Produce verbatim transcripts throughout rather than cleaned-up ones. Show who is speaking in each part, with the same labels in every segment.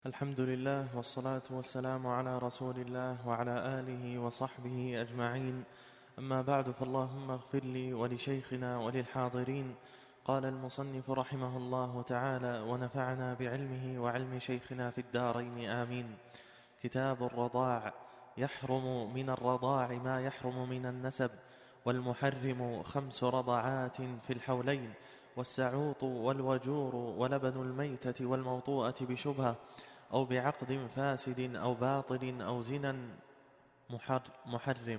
Speaker 1: الحمد لله والصلاة والسلام على رسول الله وعلى آله وصحبه أجمعين. أما بعد، فاللهم اغفر لي ولشيخنا وللحاضرين. قال المصنف رحمه الله تعالى: ونفعنا بعلمه وعلم شيخنا في الدارين آمين. كتاب الرضاع. يحرم من الرضاع ما يحرم من النسب، والمحرم خمس رضعات في الحولين: والسعوط والوجور ولبن الميتة والموطوءة بشبهة أو بعقد فاسد أو باطل أو زنا محرم،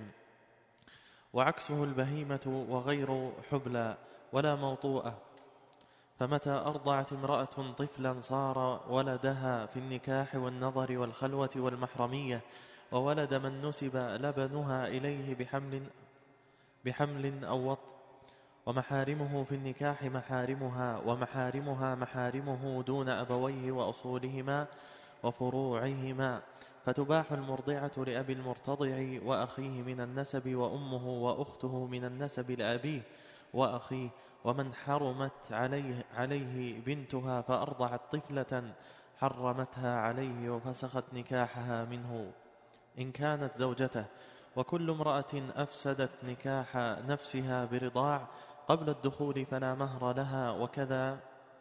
Speaker 1: وعكسه البهيمة وغير حبلى ولا موطوءة. فمتى أرضعت امرأة طفلا صار ولدها في النكاح والنظر والخلوة والمحرمية، وولد من نسب لبنها إليه بحمل, بحمل أو وط. ومحارمه في النكاح محارمها، ومحارمها محارمه دون أبويه وأصولهما وفروعهما. فتباح المرضعة لأبي المرتضع وأخيه من النسب، وأمه وأخته من النسب لأبيه وأخيه. ومن حرمت عليه, عليه بنتها فأرضعت طفلة حرمتها عليه وفسخت نكاحها منه إن كانت زوجته. وكل امرأة أفسدت نكاح نفسها برضاع قبل الدخول فلا مهر لها، وكذا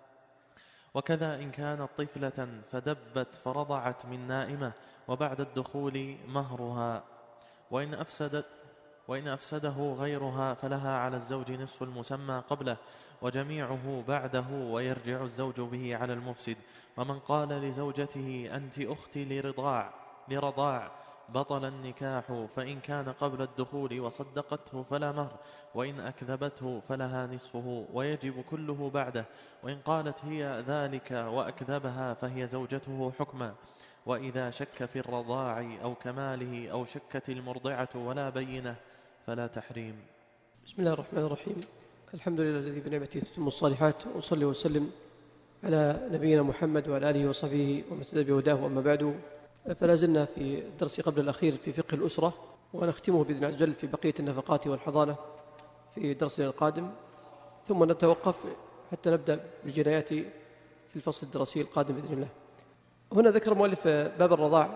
Speaker 1: وكذا إن كانت طفلة فدبت فرضعت من نائمة وبعد الدخول مهرها. وإن أفسدت وإن أفسده غيرها فلها على الزوج نصف المسمى قبله وجميعه بعده، ويرجع الزوج به على المفسد. ومن قال لزوجته أنت أختي لرضاع لرضاع بطل النكاح، فإن كان قبل الدخول وصدقته فلا مهر، وإن أكذبته فلها نصفه ويجب كله بعده. وإن قالت هي ذلك وأكذبها فهي زوجته حكما. وإذا شك في الرضاع أو كماله أو شكت المرضعة ولا بينة فلا تحريم.
Speaker 2: بسم الله الرحمن الرحيم. الحمد لله الذي بنعمته تتم الصالحات، وصلي وسلم على نبينا محمد وعلى آله وصحبه ومن اهتدى بهداه. وأما بعد، فلا زلنا في الدرس قبل الأخير في فقه الأسرة، ونختمه بإذن الله عز وجل في بقية النفقات والحضانة في درسنا القادم، ثم نتوقف حتى نبدأ بالجنايات في الفصل الدراسي القادم بإذن الله. هنا ذكر المؤلف باب الرضاع.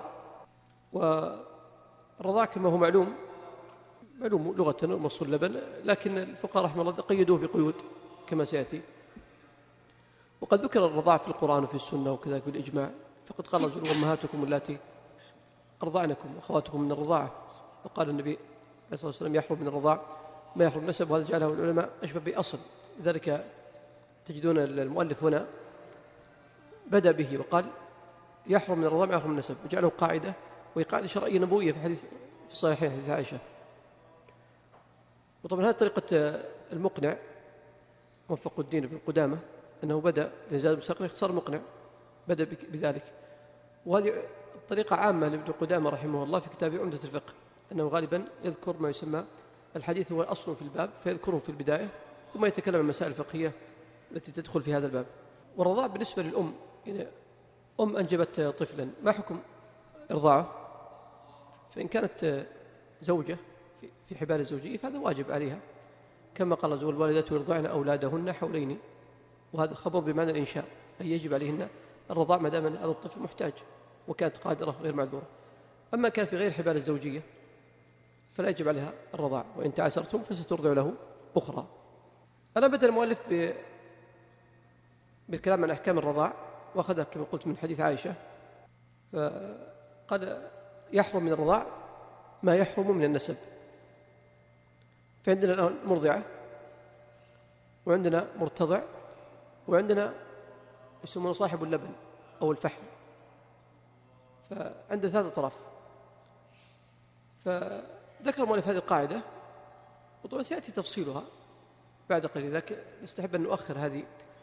Speaker 2: والرضاع كما هو معلوم معلوم لغة مص اللبن، لكن الفقهاء رحمه الله قيدوه بقيود كما سيأتي. وقد ذكر الرضاع في القرآن وفي السنة وكذلك بالإجماع، فقد قال رجل: أمهاتكم اللاتي أرضعنكم وأخواتكم من الرضاعة. وقال النبي عليه الصلاة والسلام: يحرم من الرضاع ما يحرم النسب. وهذا جعله العلماء أشبه بأصل، لذلك تجدون المؤلف هنا بدأ به وقال: يحرم من الرضاع ما يحرم النسب، وجعله قاعدة، وهي قاعدة شرعية نبوية في حديث في الصحيحين حديث عائشة. وطبعا هذه طريقة المقنع موفق الدين بن قدامة، أنه بدأ لزاد المستقنع اختصار مقنع، بدأ بذلك. وهذه طريقة عامة لابن قدامة رحمه الله في كتابه عمدة الفقه، أنه غالبا يذكر ما يسمى الحديث هو أصل في الباب فيذكره في البداية، ثم يتكلم عن المسائل الفقهية التي تدخل في هذا الباب. والرضاع بالنسبة للأم، يعني أم أنجبت طفلا، ما حكم إرضاعه؟ فإن كانت زوجة في حبال الزوجية فهذا واجب عليها، كما قال عز وجل: والوالدات يرضعن أولادهن حولين. وهذا خبر بمعنى الإنشاء، أي يجب عليهن الرضاع ما دام هذا الطفل محتاج وكانت قادرة غير معذورة. أما كان في غير حبال الزوجية فلا يجب عليها الرضاع، وإن تعسرتم فسترضع له أخرى. أنا بدأ المؤلف ب... بالكلام عن أحكام الرضاع، وأخذها كما قلت من حديث عائشة، فقال: يحرم من الرضاع ما يحرم من النسب. فعندنا الآن مرضعة، وعندنا مرتضع، وعندنا يسمونه صاحب اللبن أو الفحم، فعندنا ثلاثة أطراف. فذكر المؤلف هذه القاعدة، وطبعا سيأتي تفصيلها بعد قليل، لذلك نستحب أن نؤخر هذه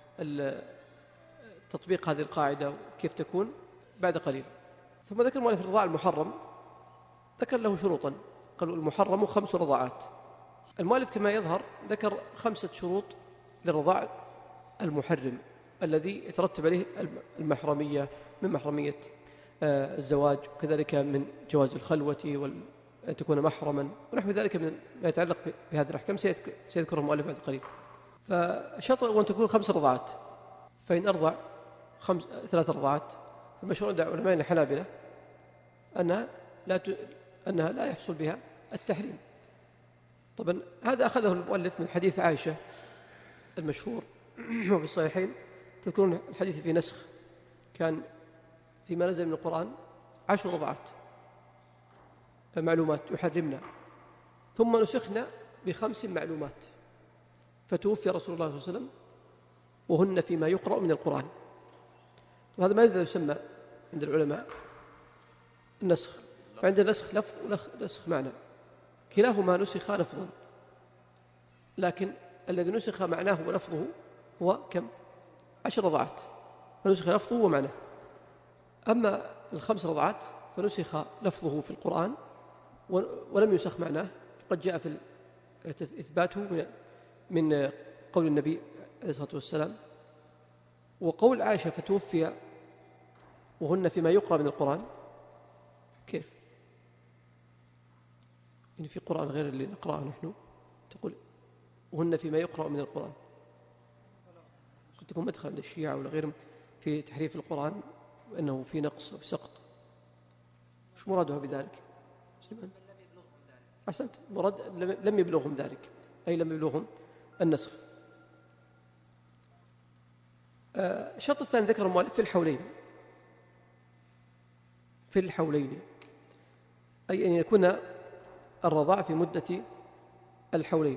Speaker 2: تطبيق هذه القاعدة وكيف تكون بعد قليل. ثم ذكر المؤلف الرضاع المحرم، ذكر له شروطا، قالوا المحرم خمس رضاعات. المؤلف كما يظهر ذكر خمسة شروط للرضاع المحرم الذي يترتب عليه المحرمية، من محرمية الزواج، وكذلك من جواز الخلوة وأن تكون محرما ونحو ذلك من ما يتعلق بهذه الأحكام سيذكره المؤلف بعد قليل. فشرط أن تكون خمس رضاعات، فإن أرضع خمس ثلاث رضاعات المشهور عند علماء الحنابلة أنها لا ت... أنها لا يحصل بها التحريم. طبعا هذا أخذه المؤلف من حديث عائشة المشهور وفي الصحيحين، تذكرون الحديث في نسخ كان فيما نزل من القرآن عشر رضعات معلومات يحرمنا، ثم نسخنا بخمس معلومات، فتوفي رسول الله صلى الله عليه وسلم وهن فيما يقرأ من القرآن. وهذا ما يسمى عند العلماء النسخ، فعند النسخ لفظ ونسخ معنى، كلاهما نسخ لفظا، لكن الذي نسخ معناه ولفظه هو كم؟ عشر رضعات، فنسخ لفظه ومعناه. أما الخمس رضعات فنسخ لفظه في القرآن ولم يسخ معناه، قد جاء في إثباته من قول النبي عليه الصلاة والسلام، وقول عائشة فتوفي وهن فيما يقرأ من القرآن. كيف؟ يعني في قرآن غير اللي نقرأه نحن تقول وهن فيما يقرأ من القرآن، قد تكون مدخل عند الشيعة ولا غيرهم في تحريف القرآن وأنه في نقص وفي سقط. مش مرادها بذلك؟ أحسنت، مراد لم يبلغهم ذلك، أي لم يبلغهم النسخ. الشرط الثاني ذكر المؤلف في الحولين، في الحولين أي أن يكون الرضاع في مدة الحولين.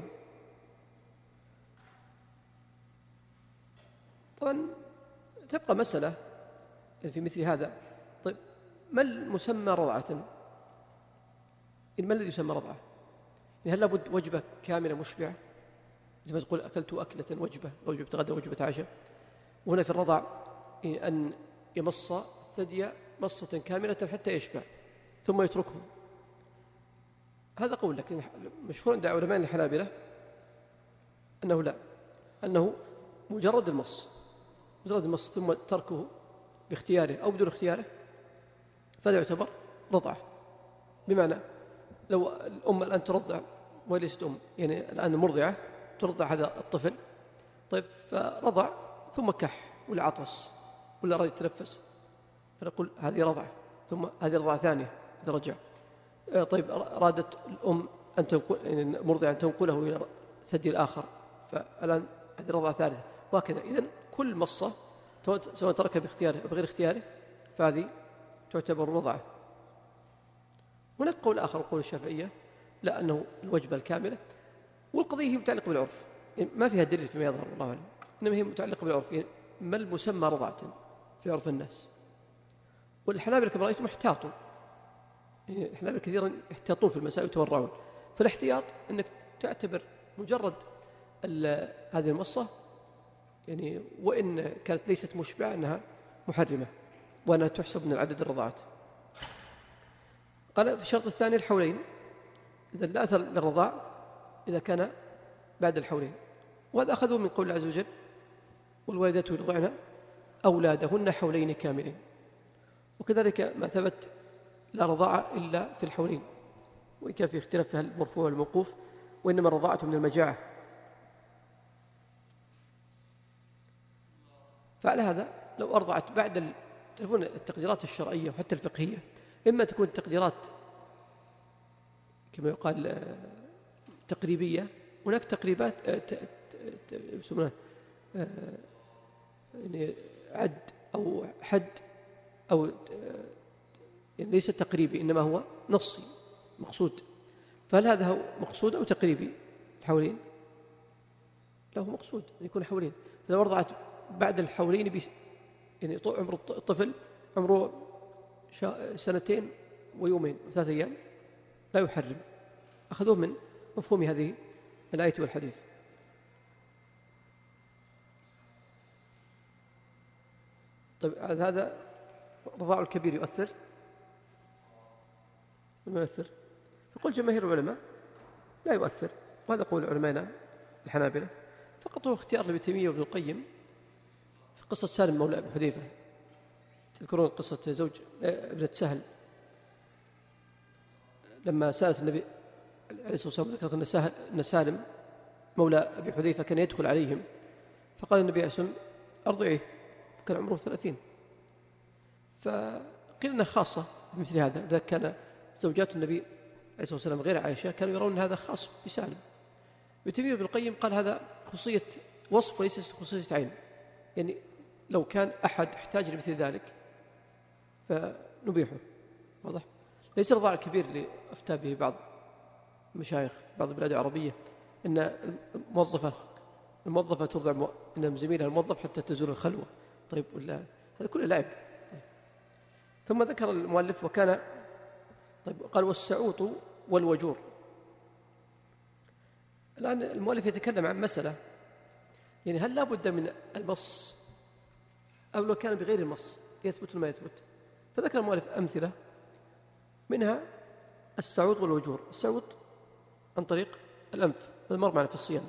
Speaker 2: طبعا تبقى مسألة في مثل هذا، طيب ما المسمى رضعة؟ ما الذي يسمى رضعة؟ يعني هل لابد وجبة كاملة مشبعة زي ما تقول أكلت أكلة وجبة، وجبة غدا وجبة عشاء؟ وهنا في الرضع أن يمص الثدي مصة كاملة حتى يشبع ثم يتركه. هذا قول، لكن مشهور عند علماء الحنابلة أنه لا، أنه مجرد المص، مجرد المص ثم تركه باختياره أو بدون اختياره، فهذا يعتبر رضعة. بمعنى لو الأم الآن ترضع وليست أم، يعني الآن مرضعة ترضع هذا الطفل، طيب فرضع ثم كح ولا عطس ولا أراد يتنفس، فنقول هذه رضعة، ثم هذه رضعة ثانية إذا رجع. طيب أرادت الأم أن تنقل، يعني مرضعة أن تنقله إلى الثدي الآخر، فالآن هذه رضعة ثالثة، وهكذا. إذن كل مصة سواء تركها باختياره أو بغير اختياره فهذه تعتبر رضعة. هناك قول آخر، قول الشافعية، لا، أنه الوجبة الكاملة، والقضية هي متعلقة بالعرف، يعني ما فيها دليل فيما يظهر الله أعلم، إنما هي متعلقة بالعرف، يعني ما المسمى رضعة في عرف الناس. والحنابلة كما رأيتم احتاطوا، يعني الحنابلة كثيرا يحتاطون في المسائل ويتورعون، فالاحتياط أنك تعتبر مجرد هذه المصة، يعني وإن كانت ليست مشبعة أنها محرمة وأنها تحسب من العدد الرضعات. قال في الشرط الثاني الحولين، إذا لا أثر للرضاع إذا كان بعد الحولين، وهذا أخذوا من قول الله عز وجل والوالدات يرضعن أولادهن حولين كاملين، وكذلك ما ثبت لا رضاعة إلا في الحولين، وإن كان في اختلاف في المرفوع والموقوف، وإنما الرضاعة من المجاعة. فعلى هذا لو أرضعت بعد تعرفون التقديرات الشرعية وحتى الفقهية، إما تكون تقديرات كما يقال تقريبية، هناك تقريبات يسمونها يعني عد أو حد، أو يعني ليس تقريبي إنما هو نصي مقصود. فهل هذا هو مقصود أو تقريبي؟ الحولين له مقصود يكون حولين. لو رضعت بعد الحولين بي يعني عمر الطفل عمره سنتين ويومين وثلاثة أيام لا يحرم، أخذوه من مفهوم هذه الآية والحديث. طيب هذا رضاع الكبير يؤثر ما يؤثر؟ فقل جماهير العلماء لا يؤثر، وهذا قول علمائنا الحنابلة، فقط هو اختيار لابن تيمية وابن القيم في قصة سالم مولى أبي حذيفة. تذكرون قصة زوج ابنة سهل لما سألت النبي عليه الصلاة والسلام، ذكرت أن سالم مولى أبي حذيفة كان يدخل عليهم، فقال النبي عليه الصلاة والسلام أرضعيه، كان عمره ثلاثين، فقيل أنها خاصة بمثل هذا. إذا كان زوجات النبي عليه الصلاة والسلام غير عائشة كانوا يرون أن هذا خاص بسالم. ابن تيمية ابن القيم قال هذا خصوصية وصف وليس خصوصية عين، يعني لو كان أحد احتاج لمثل ذلك فنبيحه. واضح؟ ليس الرضاع الكبير اللي أفتى به بعض المشايخ في بعض البلاد العربية أن الموظفة الموظفة ترضع مو... إن زميلها الموظف حتى تزول الخلوة. طيب ولا هذا كله لعب. طيب. ثم ذكر المؤلف وكان طيب قال والسعوط والوجور. الآن المؤلف يتكلم عن مسألة، يعني هل لا بد من المص أو لو كان بغير المص يثبت ما يثبت؟ فذكر المؤلف أمثلة منها السعوط والوجور. السعوط عن طريق الأنف، هذا مر معنا في الصيام.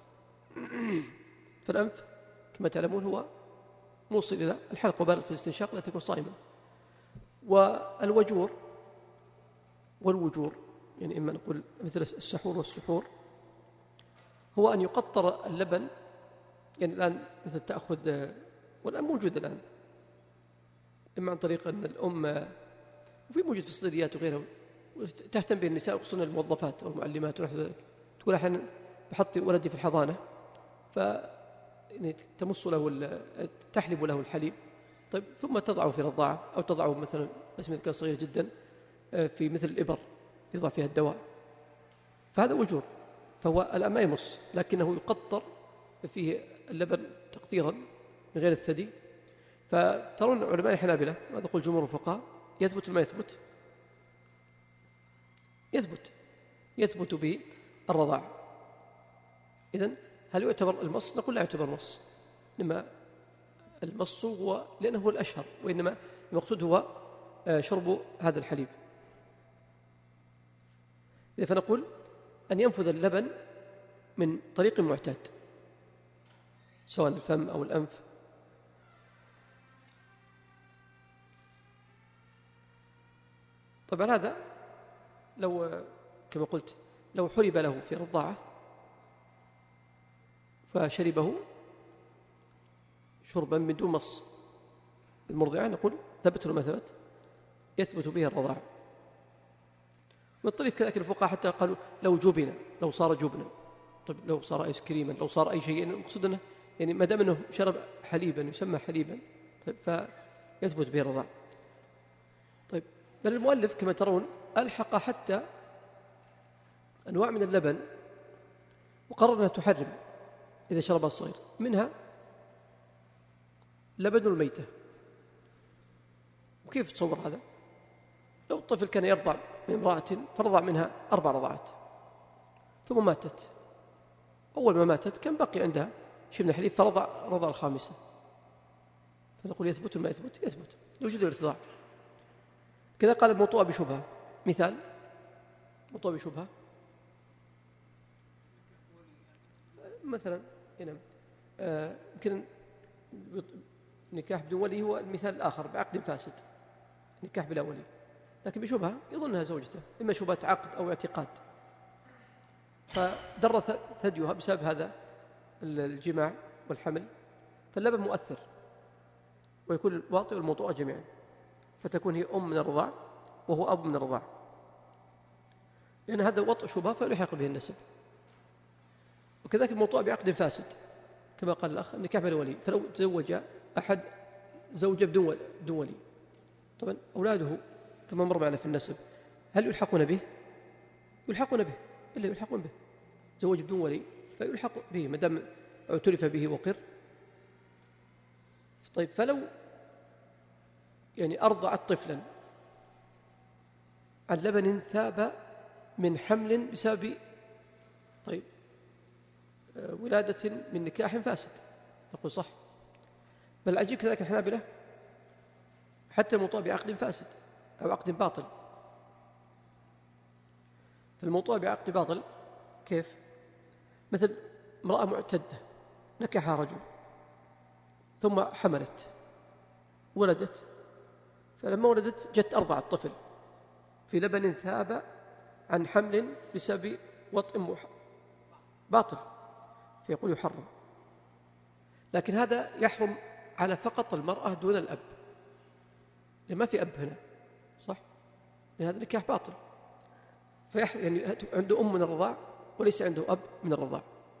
Speaker 2: فالأنف كما تعلمون هو موصل إلى الحلق وبالغ في الاستنشاق لا تكون صائما. والوجور والوجور يعني إما نقول مثل السحور والسحور هو أن يقطر اللبن، يعني الآن مثل تأخذ، والآن موجود الآن إما عن طريق أن الأم، وفي موجود في الصيدليات وغيرها، تهتم به النساء خصوصا الموظفات أو المعلمات ونحو ذلك، تقول أحيانا بحط ولدي في الحضانة ف يعني تمص له تحلب له الحليب، طيب ثم تضعه في رضاعة أو تضعه مثلا بس كان صغير جدا في مثل الإبر يضع فيها الدواء، فهذا وجور. فهو الآن ما يمص لكنه يقطر فيه اللبن تقطيرا من غير الثدي. فترون علماء الحنابلة ماذا يقول جمهور الفقهاء؟ يثبت ما يثبت يثبت يثبت به الرضاع. إذن هل يعتبر المص؟ نقول لا يعتبر مص، إنما المص هو لأنه هو الأشهر، وإنما المقصود هو شرب هذا الحليب. إذا فنقول أن ينفذ اللبن من طريق معتاد سواء الفم أو الأنف. طبعا هذا لو كما قلت لو حلب له في رضاعة فشربه شربا من دون مص المرضعة نقول ثبت ما ثبت يثبت به الرضاعة. والطريق كذلك الفقهاء حتى قالوا لو جبن، لو صار جبنا، طيب لو صار ايس كريما، لو صار اي شيء، المقصود انه يعني ما دام انه شرب حليبا يسمى حليبا طيب فيثبت به الرضاعة. طيب بل المؤلف كما ترون ألحق حتى أنواع من اللبن وقرر أنها تحرم إذا شربها الصغير، منها لبن الميتة. وكيف تصور هذا؟ لو الطفل كان يرضع من امرأة فرضع منها أربع رضعات ثم ماتت، أول ما ماتت كان بقي عندها شيء من الحليب فرضع رضع الخامسة، فنقول يثبت ما يثبت يثبت لوجود الارتضاع. كذا قال الموطوء بشبهة. مثال موطوء بشبهة مثلا هنا يمكن آه نكاح بدون ولي هو المثال الآخر بعقد فاسد، نكاح بلا ولي لكن بشبهة يظنها زوجته، إما شبهة عقد أو اعتقاد، فدر ثديها بسبب هذا الجماع والحمل، فاللبن مؤثر ويكون الواطئ والموطوء جميعا، فتكون هي أم من الرضاع وهو أب من الرضاع، لأن هذا وطء شبهة فيلحق به النسب. وكذلك الموطوء بعقد فاسد كما قال الأخ النكاح بلا ولي، فلو تزوج أحد زوجة بدون ولي طبعا أولاده كما مر معنا في النسب هل يلحقون به؟ يلحقون به، إلا يلحقون به. زوج بدون ولي فيلحق به ما دام اعترف به وقر. طيب فلو يعني أرضعت طفلا عن لبن ثاب من حمل بسبب طيب ولادة من نكاح فاسد نقول صح. بل العجيب كذلك الحنابلة حتى الموطوء بعقد فاسد أو عقد باطل. فالموطوء بعقد باطل كيف؟ مثل امرأة معتدة نكحها رجل ثم حملت ولدت، فلما ولدت جت أرضع الطفل في لبن ثاب عن حمل بسبب وطء باطل فيقول يحرم. لكن هذا يحرم على فقط المرأة دون الأب، لأن ما في أب هنا، صح؟ لأن هذا النكاح باطل. فيح يعني عنده أم من الرضاع وليس عنده أب من الرضاع.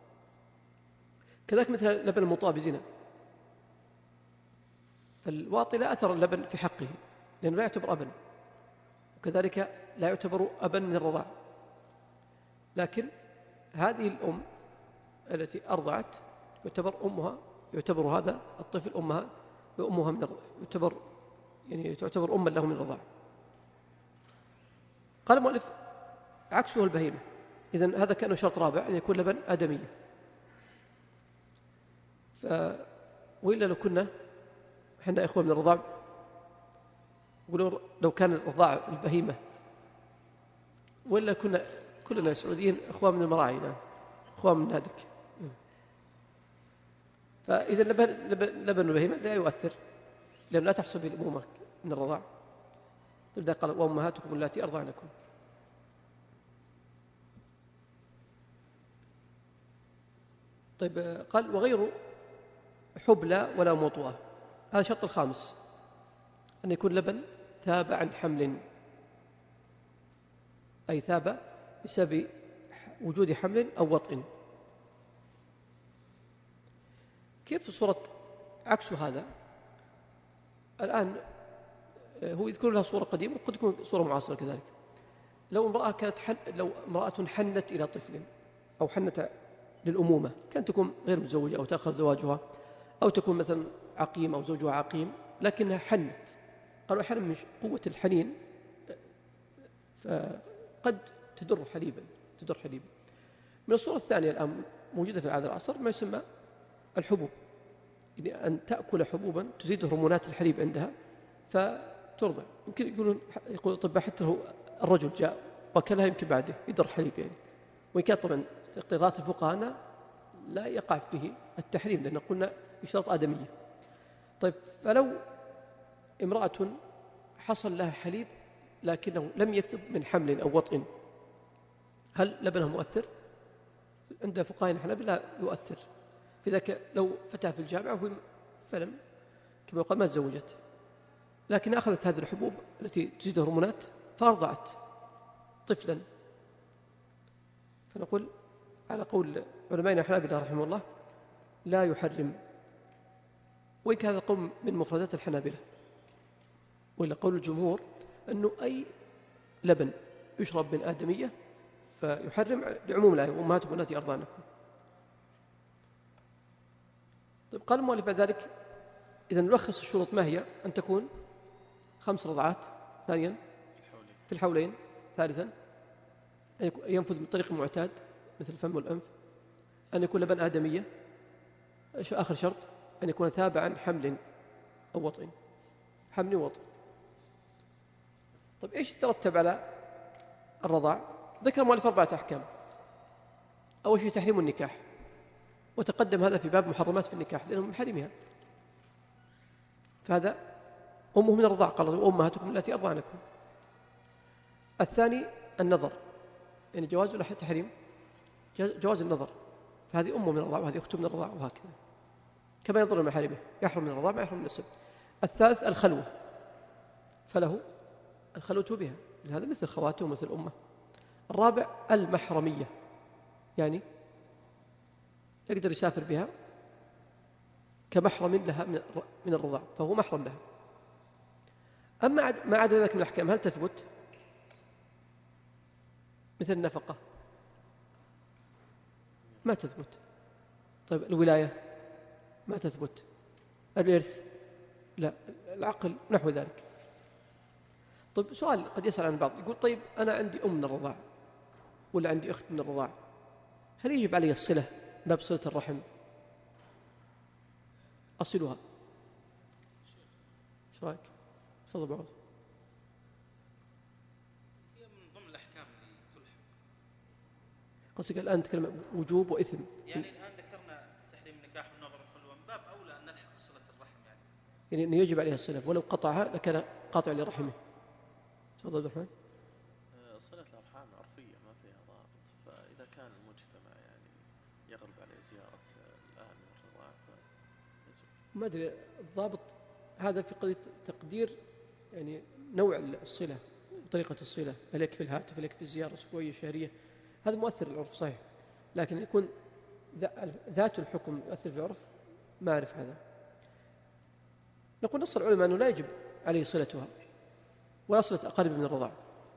Speaker 2: كذلك مثل لبن المطاع بزنا، فالواطي لا أثر اللبن في حقه لأنه لا يعتبر أبا، وكذلك لا يعتبر أبا من الرضاع. لكن هذه الأم التي أرضعت يعتبر أمها، يعتبر هذا الطفل أمها وأمها من الرضاع، يعتبر يعني تعتبر أما له من الرضاع. قال المؤلف عكسه البهيمة. إذن هذا كأنه شرط رابع أن يكون لبن آدمية. ف... وإلا لو كنا احنا إخوة من الرضاع، ولو لو كان الرضاع البهيمة، وإلا كنا كلنا سعوديين إخوة من المراعي، نعم إخوة من نادك. فإذا لبن, لبن, لبن البهيمة لا يؤثر لأنه لا تحصل به الأمومة من الرضاع. لذا قال وأمهاتكم اللاتي أرضعنكم. طيب قال وغير حبلى ولا موطوءة، هذا الشرط الخامس، أن يكون لبن ثاب عن حمل، أي ثاب بسبب وجود حمل أو وطئ. كيف في صورة عكس هذا؟ الآن هو يذكر لها صورة قديمة وقد تكون صورة معاصرة كذلك. لو امرأة كانت حن لو امرأة حنت إلى طفل أو حنت للأمومة، كانت تكون غير متزوجة أو تأخر زواجها، أو تكون مثلا عقيم أو زوجها عقيم لكنها حنت. قالوا أحيانا من قوة الحنين فقد تدر حليبا تدر حليبا. من الصورة الثانية الآن موجودة في هذا العصر ما يسمى الحبوب، يعني أن تأكل حبوبا تزيد هرمونات الحليب عندها فترضع. يمكن يقولون يقول الأطباء حتى لو الرجل جاء وأكلها يمكن بعده يدر حليب يعني، وإن كان طبعا تقريرات الفقهاء لا يقع فيه التحريم لأن قلنا بشرط آدمية. طيب فلو امرأة حصل لها حليب لكنه لم يثب من حمل أو وطئ، هل لبنه مؤثر؟ عند فقهاء الحنابلة لا يؤثر. في ذاك لو فتاة في الجامعة فلم كما قال ما تزوجت، لكن أخذت هذه الحبوب التي تزيد هرمونات فأرضعت طفلا، فنقول على قول علماء الحنابلة رحمه الله لا يحرم، وإن كان هذا قول من مفردات الحنابلة، وإلا قول الجمهور أنه أي لبن يشرب من آدمية فيحرم لعموم الآية وأمهاتكم اللاتي أرضعنكم. طيب قال المؤلف بعد ذلك إذا نلخص الشروط ما هي؟ أن تكون خمس رضعات، ثانيا في الحولين، ثالثا أن ينفذ من طريق معتاد مثل الفم والأنف، أن يكون لبن آدمية، آخر شرط أن يكون ثابع عن حمل أو وطئ، حمل ووطئ. طيب إيش يترتب على الرضاع؟ ذكر المؤلف أربعة أحكام. أول شيء تحريم النكاح، وتقدم هذا في باب محرمات في النكاح لأنه من محارمها، فهذا أمه من الرضاع، قال وأمهاتكم التي أرضعنكم. الثاني النظر، يعني جواز ولا تحريم جواز النظر، فهذه أمه من الرضاع وهذه أخته من الرضاع، وهكذا كما ينظر المحارمه يحرم من الرضاع ما يحرم من النسب. الثالث الخلوة، فله الخلوة بها، هذا مثل خواته ومثل أمه. الرابع المحرمية، يعني يقدر يسافر بها كمحرم لها من الرضاع، فهو محرم لها. أما ما عدا ذلك من الأحكام هل تثبت؟ مثل النفقة ما تثبت. طيب الولاية ما تثبت. الإرث لا. العقل نحو ذلك. طيب سؤال قد يسأل عن البعض يقول طيب أنا عندي أم من الرضاع ولا عندي أخت من الرضاع، هل يجب علي الصلة باب صلة الرحم؟ أصلها. ايش رايك؟ تفضل بعض.
Speaker 3: هي من ضمن الأحكام اللي تلحق.
Speaker 2: قصدك الآن نتكلم وجوب وإثم،
Speaker 3: يعني الآن ذكرنا تحريم النكاح والنظر والخلوة، من باب أولى أن نلحق صلة الرحم، يعني
Speaker 2: يعني أنه يجب عليها الصلة ولو قطعها لكان قاطع لرحمه. تفضل عبد الرحمن.
Speaker 1: صلة الأرحام عرفية ما فيها ضابط، فإذا كان المجتمع يعني يغلب عليه زيارة الأهل والرضاع فيزول.
Speaker 2: ما أدري الضابط هذا في قضية تقدير يعني نوع الصلة وطريقة الصلة، هل يكفي الهاتف، هل يكفي الزيارة الأسبوعية الشهرية، هذا مؤثر العرف صحيح، لكن يكون ذات الحكم يؤثر في العرف ما أعرف هذا. نقول نص العلماء أنه لا يجب عليه صلتها ولا صلة أقارب من الرضاع،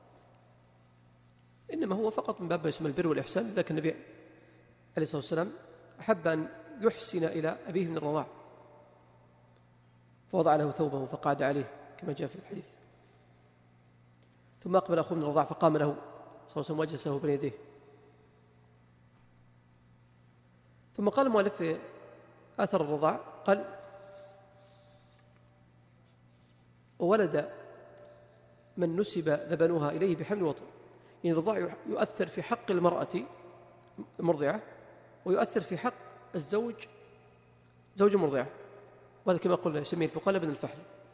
Speaker 2: إنما هو فقط من باب ما يسمى البر والإحسان، لذلك النبي عليه الصلاة والسلام أحب أن يحسن إلى أبيه من الرضاع فوضع له ثوبه فقعد عليه كما جاء في الحديث، ثم أقبل أخوه من الرضاع فقام له صلى الله عليه وسلم وجلسه بين يديه. ثم قال المؤلف في أثر الرضاع قال: وولد من نسب لبنها إليه بحمل وطن. يعني الرضاع يؤثر في حق المرأة المرضعة ويؤثر في حق الزوج زوج المرضعة، وهذا كما قلنا يسميه الفقهاء ابن الفحل.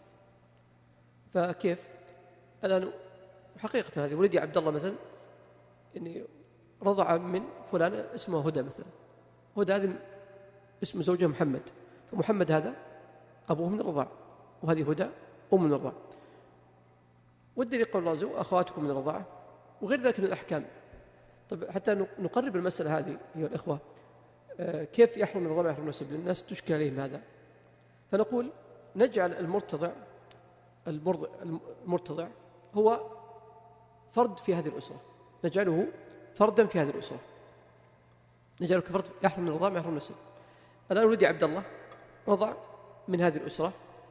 Speaker 2: فكيف الآن حقيقة هذه ولدي عبد الله مثلا إني رضع من فلان اسمه هدى مثلا، هدى هذه اسم زوجها محمد، فمحمد هذا أبوه من الرضاع وهذه هدى أم من الرضاع. والدليل قول الله عز: أخواتكم من الرضاعة، وغير ذلك من الأحكام. طب حتى نقرب المسألة هذه أيها الإخوة، كيف يحرم من الرضاعة يحرم النسب؟ للناس تشكل عليهم هذا. فنقول نجعل المرتضع المرتضع هو فرد في هذه الأسرة، نجعله فردا في هذه الأسرة، نجعله كفرد يحرم من الرضاعة يحرم النسب. الآن ولدي عبد الله رضع من هذه الأسرة،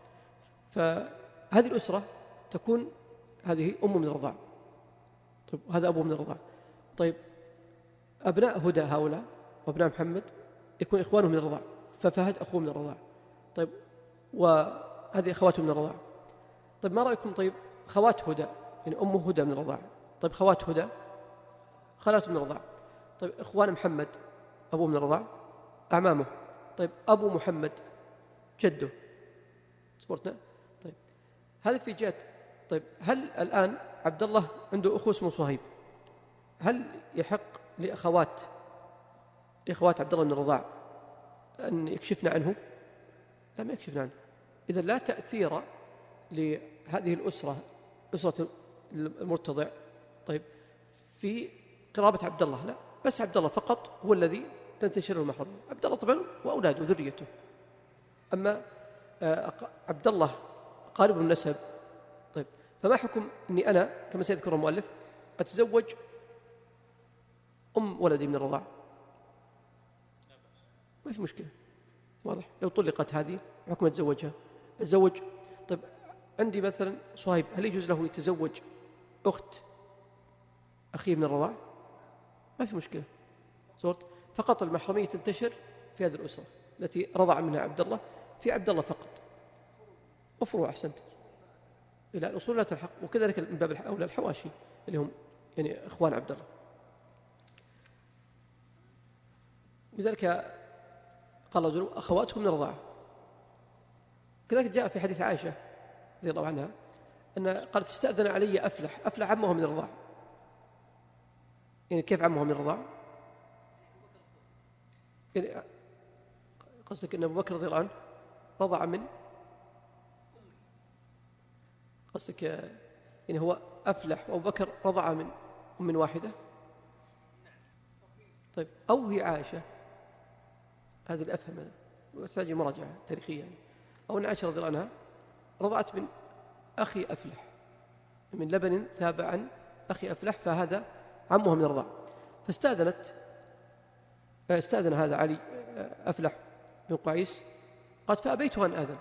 Speaker 2: فهذه الأسرة تكون هذه أم من الرضاع، طيب هذا أبو من الرضاع. طيب أبناء هدى هؤلاء وأبناء محمد يكون إخوانه من الرضاع، ففهد أخوه من الرضاع، طيب وهذه أخواته من الرضاع. طيب ما رأيكم طيب خوات هدى، يعني أم هدى من الرضاع، طيب خوات هدى خالاته من الرضاع، طيب إخوان محمد أبوه من الرضاع أعمامه، طيب أبو محمد جده صبرتنا. طيب هذا في جهة. طيب هل الآن عبد الله عنده أخو اسمه صهيب، هل يحق لأخوات لأخوات عبد الله من الرضاع أن يكشفن عنه؟ لا، ما يكشفن عنه. إذا لا تأثير لهذه الأسرة أسرة المرتضع طيب في قرابة عبد الله، لا، بس عبد الله فقط هو الذي تنتشر المحرم، عبد الله طبعا وأولاده وذريته. أما عبد الله قارب النسب، طيب فما حكم أني أنا كما سيذكر المؤلف أتزوج أم ولدي من الرضاع؟ ما في مشكلة، واضح. لو طلقت هذه حكم أتزوجها أتزوج. طيب عندي مثلا صهيب، هل يجوز له يتزوج أخت أخيه من الرضاع؟ ما في مشكلة، صورت. فقط المحرمية تنتشر في هذه الأسرة التي رضع منها عبد الله، في عبد الله فقط، وفروع أحسنت إلى الأصول لا تلحق. وكذلك من باب أولى الحواشي اللي هم يعني إخوان عبد الله. لذلك قال رجل: أخواتكم من الرضاعة. كذلك جاء في حديث عائشة رضي الله عنها أن قالت: استأذن علي أفلح أفلح عمه من الرضاعة. يعني كيف عمه من الرضاعة؟ يعني قصدك أن أبو بكر رضي الله عنه رضع من قصدك يعني هو أفلح وأبو بكر رضع من أم واحدة؟ طيب أو هي عائشة، هذه الأفهم أنا وتحتاج مراجعة تاريخية يعني. أو أن عائشة رضي الله عنها رضعت من أخي أفلح من لبن ثاب عن أخي أفلح، فهذا عمه من الرضاع. فاستأذنت استأذن هذا علي أفلح بن قعيس، قالت: فأبيت أن آذن،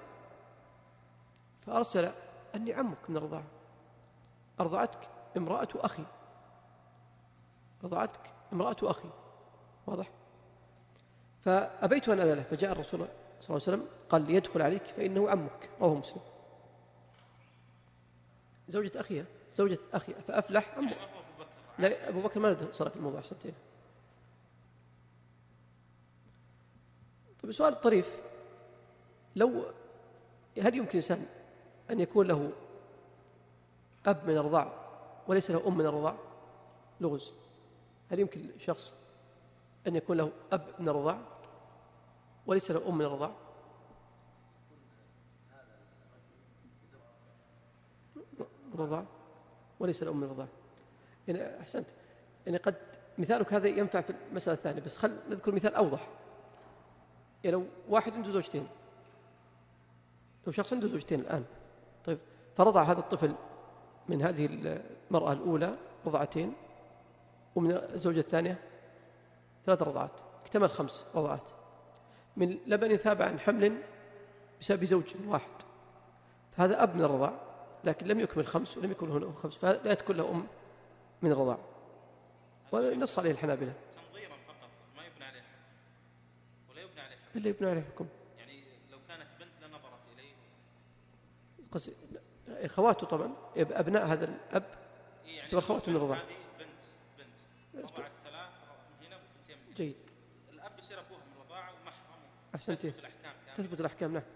Speaker 2: فأرسل أني عمك من الرضاعة، أرضعتك امرأة أخي، رضعتك امرأة أخي، واضح. فأبيت أن آذن له، فجاء الرسول صلى الله عليه وسلم قال: ليدخل عليك فإنه عمك، رواه مسلم. زوجة أخيها زوجة أخي فأفلح أمه. لا، أبو بكر ما له صار في الموضوع سنتين. طيب سؤال طريف: لو هل يمكن إنسان أن يكون له أب من الرضاع وليس له أم من الرضاع؟ لغز. هل يمكن شخص أن يكون له أب من الرضاع وليس له أم من الرضاع؟ الرضاعة وليس الأم من الرضاعة. يعني أحسنت، يعني قد مثالك هذا ينفع في المسألة الثانية، بس خل نذكر مثال أوضح. يعني لو واحد عنده زوجتين، لو شخص عنده زوجتين الآن، طيب فرضع هذا الطفل من هذه المرأة الأولى رضعتين، ومن الزوجة الثانية ثلاث رضعات، اكتمل خمس رضعات من لبن ثاب عن حمل بسبب زوج واحد، فهذا أب من الرضاع، لكن لم يكمل خمس ولم يكن له خمس، فلا تكون له أم من الرضاع. وهذا نص عليه الحنابلة.
Speaker 3: تنظيرا فقط ما يبنى عليه حكم، ولا يبنى عليه حكم.
Speaker 2: إلا يبنى عليه حكم.
Speaker 3: يعني لو كانت بنت لنظرت إليه
Speaker 2: قص... إخواته طبعا أبناء هذا الأب
Speaker 3: يعني
Speaker 2: تعتبر أخواته من الرضاع.
Speaker 3: هذه بنت بنت رضعت ثلاث هنا وبنتين من
Speaker 2: جيد.
Speaker 3: الأب يصير أبوها من الرضاعة ومحرمه.
Speaker 2: أحسنتي.
Speaker 3: تثبت الأحكام كاملة.
Speaker 2: تثبت الأحكام نعم.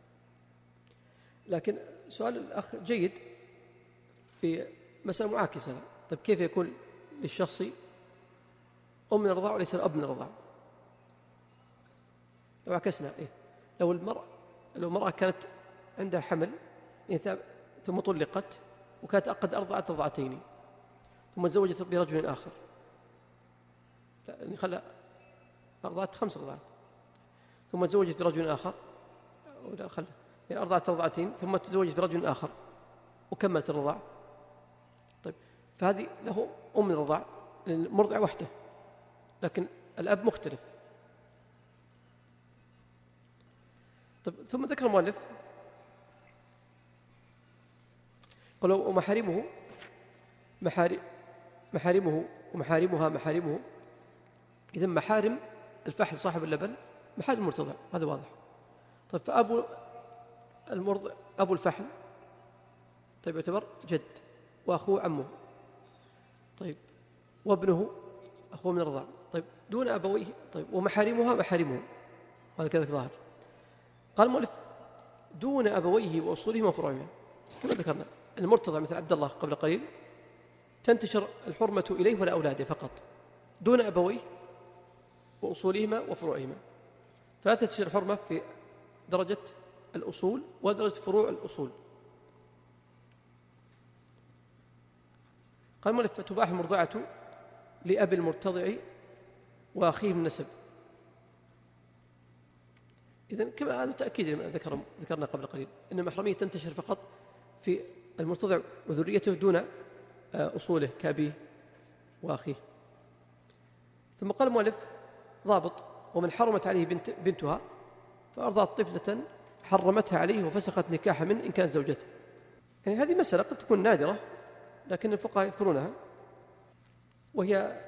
Speaker 2: لكن سؤال الأخ جيد في مسألة معاكسة. طيب كيف يكون للشخص أم من الرضاعة وليس الأب من الرضاعة؟ لو عكسنا إيه؟ لو المرأة لو المرأة كانت عندها حمل ثم طلقت وكانت قد أرضعت رضعتين ثم تزوجت برجل آخر، لا خلى أرضعت خمس رضعات ثم تزوجت برجل آخر، ولا خلى يعني أرضعت رضعتين ثم تزوجت برجل آخر وكملت الرضاع. طيب فهذه له أم من الرضاع لأن المرضع وحده، لكن الأب مختلف. طيب ثم ذكر المؤلف قالوا ومحارمه محارم محارمه ومحارمها محارمه. إذن محارم الفحل صاحب اللبن محارم المرتضع، هذا واضح. طيب فأبو المرضع أبو الفحل طيب يعتبر جد وأخوه عمه، طيب وابنه أخوه من الرضاع، طيب دون أبويه. طيب ومحارمها محارمه، هذا كذلك ظاهر. قال المؤلف دون أبويه وأصولهما وفروعهما، كما ذكرنا المرتضع مثل عبد الله قبل قليل تنتشر الحرمة إليه ولا أولاده فقط، دون أبويه وأصولهما وفروعهما، فلا تنتشر الحرمة في درجة الأصول ودرجة فروع الأصول. قال المؤلف فتباح المرضعة لأبي المرتضع وأخيه من النسب. إذن كما هذا تأكيد لما ذكر ذكرنا قبل قليل أن المحرمية تنتشر فقط في المرتضع وذريته دون أصوله كأبيه وأخيه. ثم قال المؤلف ضابط ومن حرمت عليه بنت بنتها فأرضعت طفلة حرمتها عليه وفسخت نكاح من إن كانت زوجته. يعني هذه مسألة قد تكون نادرة لكن الفقهاء يذكرونها، وهي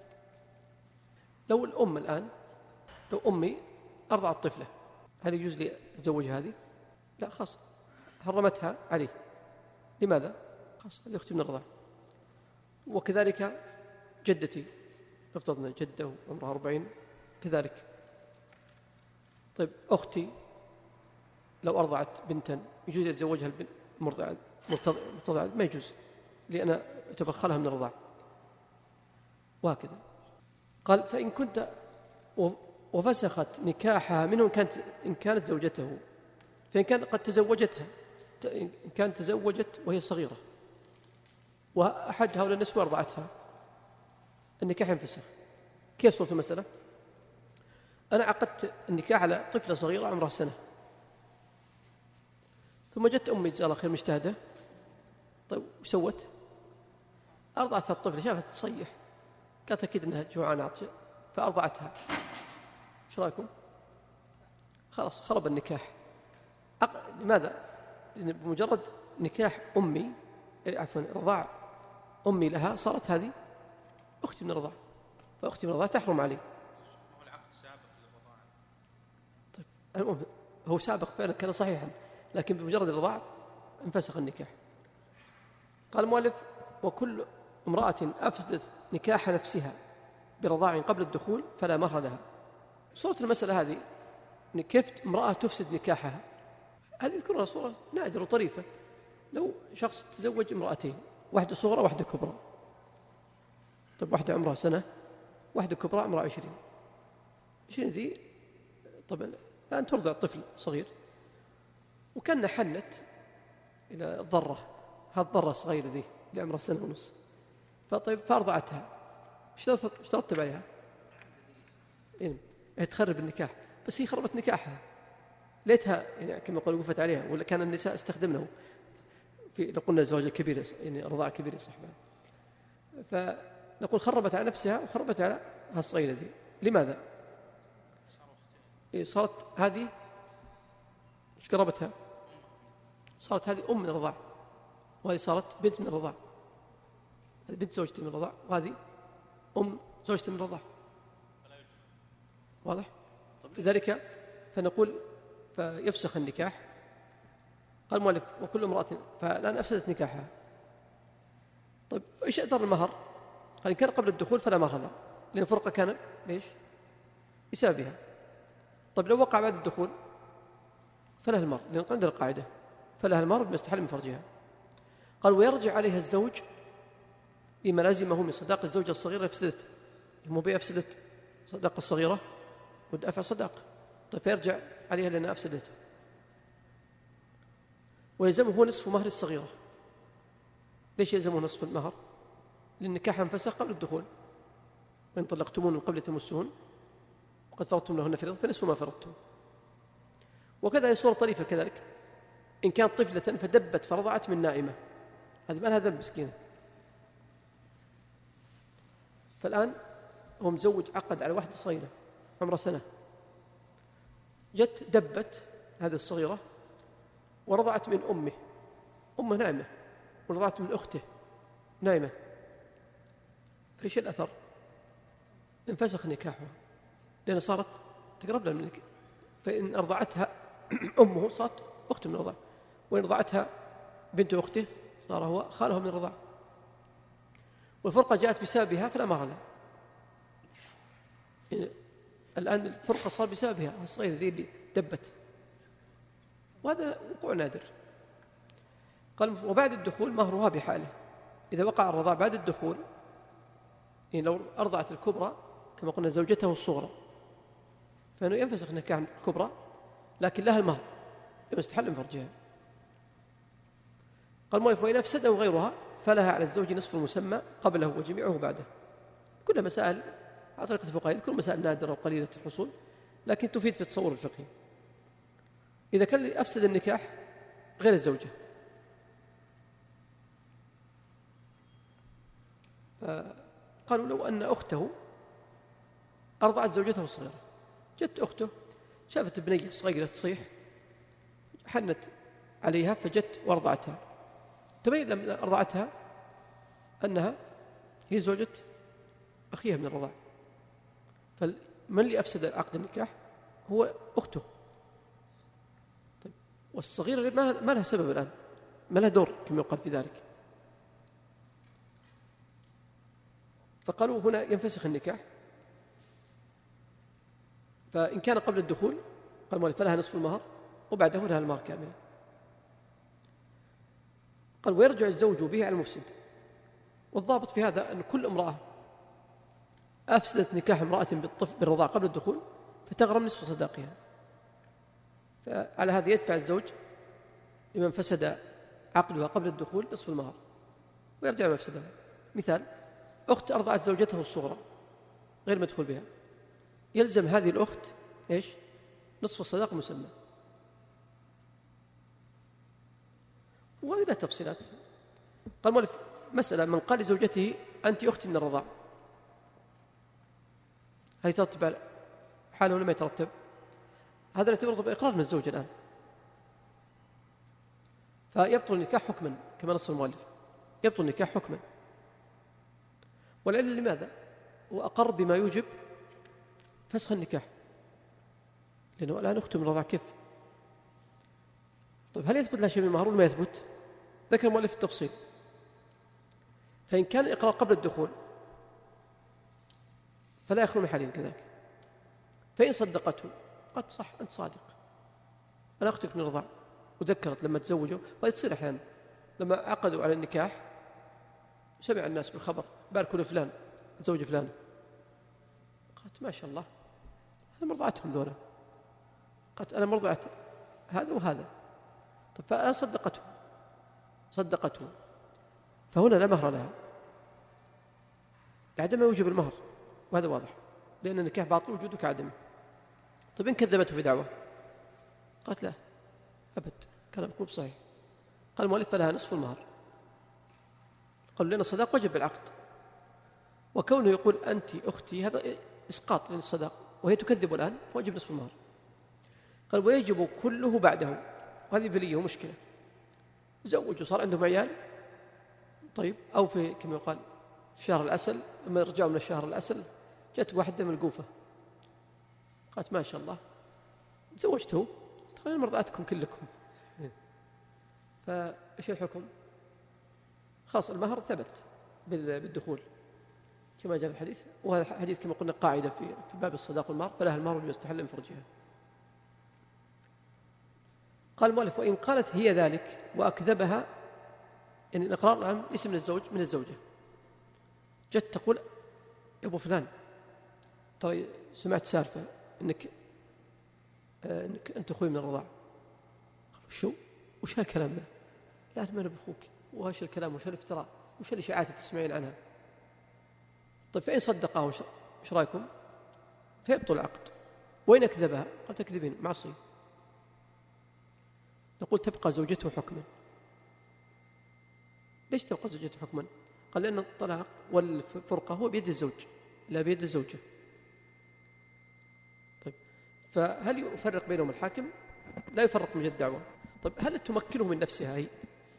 Speaker 2: لو الأم الآن لو أمي أرضعت طفلة هل يجوز لي أتزوج هذه؟ لا خاص، حرمتها عليه. لماذا؟ خاص هذه أختي من الرضاعة. وكذلك جدتي افترضنا جدة عمرها أربعين كذلك. طيب أختي لو أرضعت بنتا يجوز أتزوجها المرضعة مرتضعة؟ ما يجوز لأن أتبخلها من الرضاعة. وهكذا قال فإن كنت وفسخت نكاحها منه إن كانت, إن كانت زوجته، فإن كانت قد تزوجتها إن كانت تزوجت وهي صغيرة وأحد هؤلاء النسوة أرضعتها النكاح ينفسخ. كيف صورة المسألة؟ أنا عقدت النكاح على طفلة صغيرة عمرها سنة، ثم جت أمي جزاها الله خير مجتهدة، طيب وش سوت؟ أرضعتها الطفلة، شافت تصيح قالت أكيد أنها جوعانة فأرضعتها. ايش رايكم؟ خلاص خرب النكاح. أق... لماذا؟ لأن بمجرد نكاح أمي عفوا رضاع أمي لها صارت هذه أختي من الرضاع، فأختي من الرضاع تحرم علي.
Speaker 3: هو العقد سابق للرضاعة.
Speaker 2: طيب المهم هو سابق فعلا كان صحيحا، لكن بمجرد الرضاع انفسخ النكاح. قال المؤلف وكل امرأة أفسدت نكاح نفسها برضاع قبل الدخول فلا مهر لها. صورة المسألة هذه كيف امرأة تفسد نكاحها، هذه يذكرها صورة نادرة وطريفة. لو شخص تزوج امرأتين، واحدة صغرى واحدة كبرى، طيب واحدة عمرها سنة واحدة كبرى عمرها عشرين، عشرين ذي طبعا الآن ترضع طفل صغير وكان حنت إلى الضرة هالضرة الصغيرة ذي اللي عمرها سنة ونص، فطيب فأرضعتها، ايش ترتب عليها؟ إيه؟ تخرب النكاح، بس هي خربت نكاحها، ليتها يعني كما يقول وقفت عليها، ولا كان النساء استخدمنه في لو قلنا الزواج الكبير يعني رضاعة كبيرة صحبا، فنقول خربت على نفسها وخربت على هالصغيرة ذي. لماذا؟ إيه صارت هذه ايش قربتها؟ صارت هذه أم من الرضاع، وهذه صارت بنت من الرضاع، هذه بنت زوجتي من الرضاع، وهذه أم زوجتي من الرضاع. واضح؟ لذلك فنقول فيفسخ النكاح. قال المؤلف وكل امرأة فالآن أفسدت نكاحها. طيب إيش أثر المهر؟ قال إن كان قبل الدخول فلا مهر له، لأن الفرقة كان إيش؟ بسببها. طيب لو وقع بعد الدخول فلها المهر، لأن عندنا القاعدة فلها المهر بما استحل من فرجها. قال ويرجع عليها الزوج لما لازمه من صداق الزوجة الصغيرة أفسدت، مو بأفسدت صداقة الصغيرة ودفع صداقة، طيب فيرجع عليها لأنها أفسدتها. ويلزمه نصف مهر الصغيرة. ليش يلزمه نصف المهر؟ لأن النكاح انفسخ قبل الدخول، وإن طلقتمون من قبل تمسون وقد فرضتم لهن فريضة فنصف ما فرضتم. وكذا هي صورة طريفة كذلك، إن كانت طفلة فدبت فرضعت من نائمة، هذه ما لها ذنب مسكينة. فالآن هو مزوج عقد على واحدة صغيرة عمرها سنة، جت دبت هذه الصغيرة ورضعت من أمه، أمه نائمة، ورضعت من أخته نائمة، فإيش الأثر؟ انفسخ نكاحها لأن صارت تقرب لها منك. فإن أرضعتها أمه صارت أخته من الرضاعة، وإن رضعتها بنت أخته صار هو خاله من الرضاعة، والفرقة جاءت بسببها فلا مهر لها. يعني الآن الفرقة صار بسببها الصغيرة ذي اللي دبت، وهذا وقوع نادر. قال وبعد الدخول مهرها بحاله. إذا وقع الرضاع بعد الدخول، يعني لو أرضعت الكبرى كما قلنا زوجته الصغرى، فإنه ينفسخ نكاح الكبرى، لكن لها المهر لما استحل من فرجها. قال المؤلف وإن أفسده غيرها فلها على الزوج نصف المسمى قبله وجميعه بعده. كلها مسائل على طريقة الفقهاء، كل مسائل نادرة وقليلة الحصول، لكن تفيد في التصور الفقهي. إذا كان أفسد النكاح غير الزوجة، قالوا لو أن أخته أرضعت زوجته الصغيرة، جت أخته شافت بنية صغيرة تصيح، حنت عليها فجت وأرضعتها، تبين لما أرضعتها أنها هي زوجة أخيها من الرضاع، فمن اللي أفسد عقد النكاح هو أخته. طيب والصغيرة ما لها سبب الآن، ما لها دور كما يقال في ذلك. فقالوا هنا ينفسخ النكاح. فإن كان قبل الدخول قال المؤلف فلها نصف المهر وبعده لها المهر كاملا. قال ويرجع الزوج به على المفسد. والضابط في هذا أن كل امرأة أفسدت نكاح امرأة بالرضاع قبل الدخول فتغرم نصف صداقها، فعلى هذا يدفع الزوج لمن فسد عقدها قبل الدخول نصف المهر ويرجع ما أفسدها. مثال: أخت أرضعت زوجته الصغرى غير مدخول بها، يلزم هذه الأخت إيش؟ نصف الصداق المسمى. وهذه لا تفصيلات. قال مؤلف مسألة: من قال لزوجته أنت أختي من الرضاع، هل يترتب على حاله ولا ما يترتب؟ هذا يعتبر إقرار من الزوج الآن، فيبطل النكاح حكما كما نص المؤلف، يبطل النكاح حكما. والعلة لماذا؟ هو أقر بما يوجب فسخ النكاح، لأنه الآن أخته من الرضاع كيف؟ طيب هل يثبت لها شيء من المهر ولا ما يثبت؟ ذكر المؤلف التفصيل. فإن كان الإقرار قبل الدخول فلا يخلو من حالين كذلك. فإن صدقته قد صح أنت صادق، أنا أختك من الرضاع، وذكرت لما تزوجوا، وهذه تصير أحيانا لما عقدوا على النكاح سمع الناس بالخبر باركوا لفلان زوج فلان، قالت ما شاء الله أنا مرضعتهم ذولا، قالت أنا مرضعت هذا وهذا. طيب فأنا صدقته صدقته فهنا لا مهر لها لعدم يوجب المهر، وهذا واضح، لأن النكاح باطل وجوده كعدمه. طيب إن كذبته في دعوة قالت لا أبد كلامك مو بصحيح، قال المؤلف فلها نصف المهر. قالوا لأن الصداق وجب بالعقد، وكونه يقول أنت أختي هذا إسقاط للصداق وهي تكذب الآن فوجب نصف المهر. قال ويجب كله بعده، وهذه بليه مشكلة، زوجوا صار عندهم عيال طيب، أو في كما يقال في شهر العسل لما رجعوا من الشهر العسل جت واحدة من القوفة قالت ما شاء الله تزوجته ترى مرضعتكم كلكم، فإيش الحكم؟ خاص المهر ثبت بالدخول كما جاء في الحديث، وهذا حديث كما قلنا قاعدة في في باب الصداق والمهر، فلها المهر بما استحل من فرجها. قال المؤلف وإن قالت هي ذلك وأكذبها، يعني الإقرار الآن ليس من الزوج من الزوجة، جت تقول يا أبو فلان ترى سمعت سالفة إنك آه إنك أنت أخوي من الرضاعة. شو وش هالكلام ذا؟ لا أنا ما بأخوك، وش الكلام وش الافتراء وش الإشاعات تسمعين عنها؟ طيب فإن صدقاه وش رأيكم؟ فيبطل العقد. وإن أكذبها قال تكذبين معصية، نقول تبقى زوجته حكما. ليش تبقى زوجته حكما؟ قال لأن الطلاق والفرقة هو بيد الزوج لا بيد الزوجة. طيب فهل يفرق بينهم الحاكم؟ لا يفرق من جد الدعوة. طيب هل تمكنه من نفسها هي؟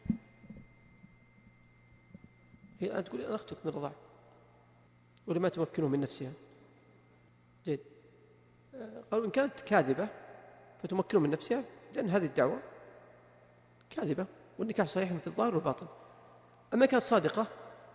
Speaker 2: هي الآن تقول أنا أختك من الرضاعة ولما تمكنه من نفسها؟ جيد. قالوا إن كانت كاذبة فتمكنه من نفسها، لأن هذه الدعوة كاذبة والنكاح صحيح في الظاهر والباطن. أما كانت صادقة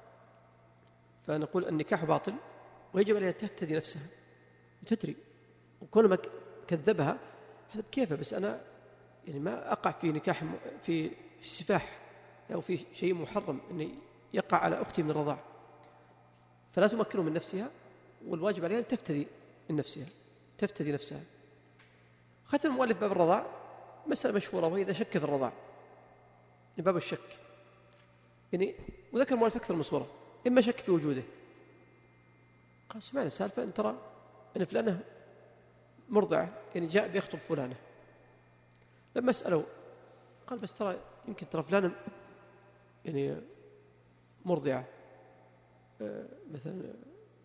Speaker 2: فنقول النكاح باطل ويجب عليها أن تفتدي نفسها تدري، وكل ما كذبها هذا بكيفه، بس أنا يعني ما أقع في نكاح في في سفاح أو في شيء محرم أن يقع على أختي من الرضاعة، فلا تمكنه من نفسها، والواجب عليها أن تفتدي من نفسها تفتدي نفسها. ختم المؤلف باب الرضاع مسألة مشهورة، وهي إذا شك في الرضاع، باب الشك، يعني وذكر المؤلف أكثر من صورة، إما شك في وجوده، قال سمعنا سالفة أن ترى أن فلانة مرضعة، يعني جاء بيخطب فلانة، لما أسأله قال بس ترى يمكن ترى فلانة يعني مرضعة مثلا،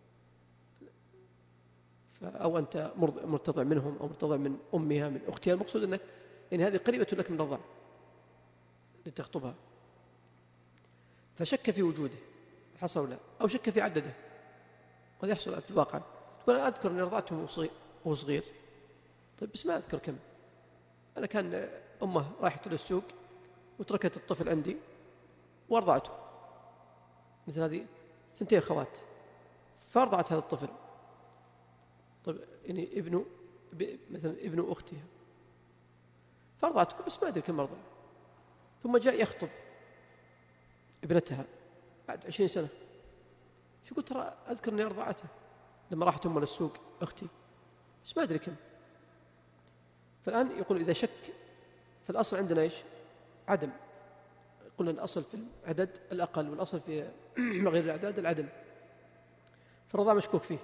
Speaker 2: أو أنت مرتضع منهم أو مرتضع من أمها من أختها، المقصود أنك يعني هذه قريبة لك من الرضاع لتخطبها، فشك في وجوده حصل لا، أو شك في عدده، وهذا يحصل في الواقع. تقول أنا أذكر أني رضعته وهو صغير، طيب بس ما أذكر كم، أنا كان أمه راحت للسوق وتركت الطفل عندي وارضعته، مثل هذه ثنتين خوات فارضعت هذا الطفل، طيب يعني ابنه مثلا ابن أختها فارضعته بس ما أدري كم أرضع، ثم جاء يخطب ابنتها بعد عشرين سنة، فقلت ترى أذكر أني أرضعته لما راحت أمه للسوق أختي بس ما أدري كم. فالآن يقول إذا شك، فالأصل عندنا إيش؟ عدم، قلنا الأصل في العدد الأقل والأصل في غير الأعداد العدم، فالرضاع مشكوك فيه.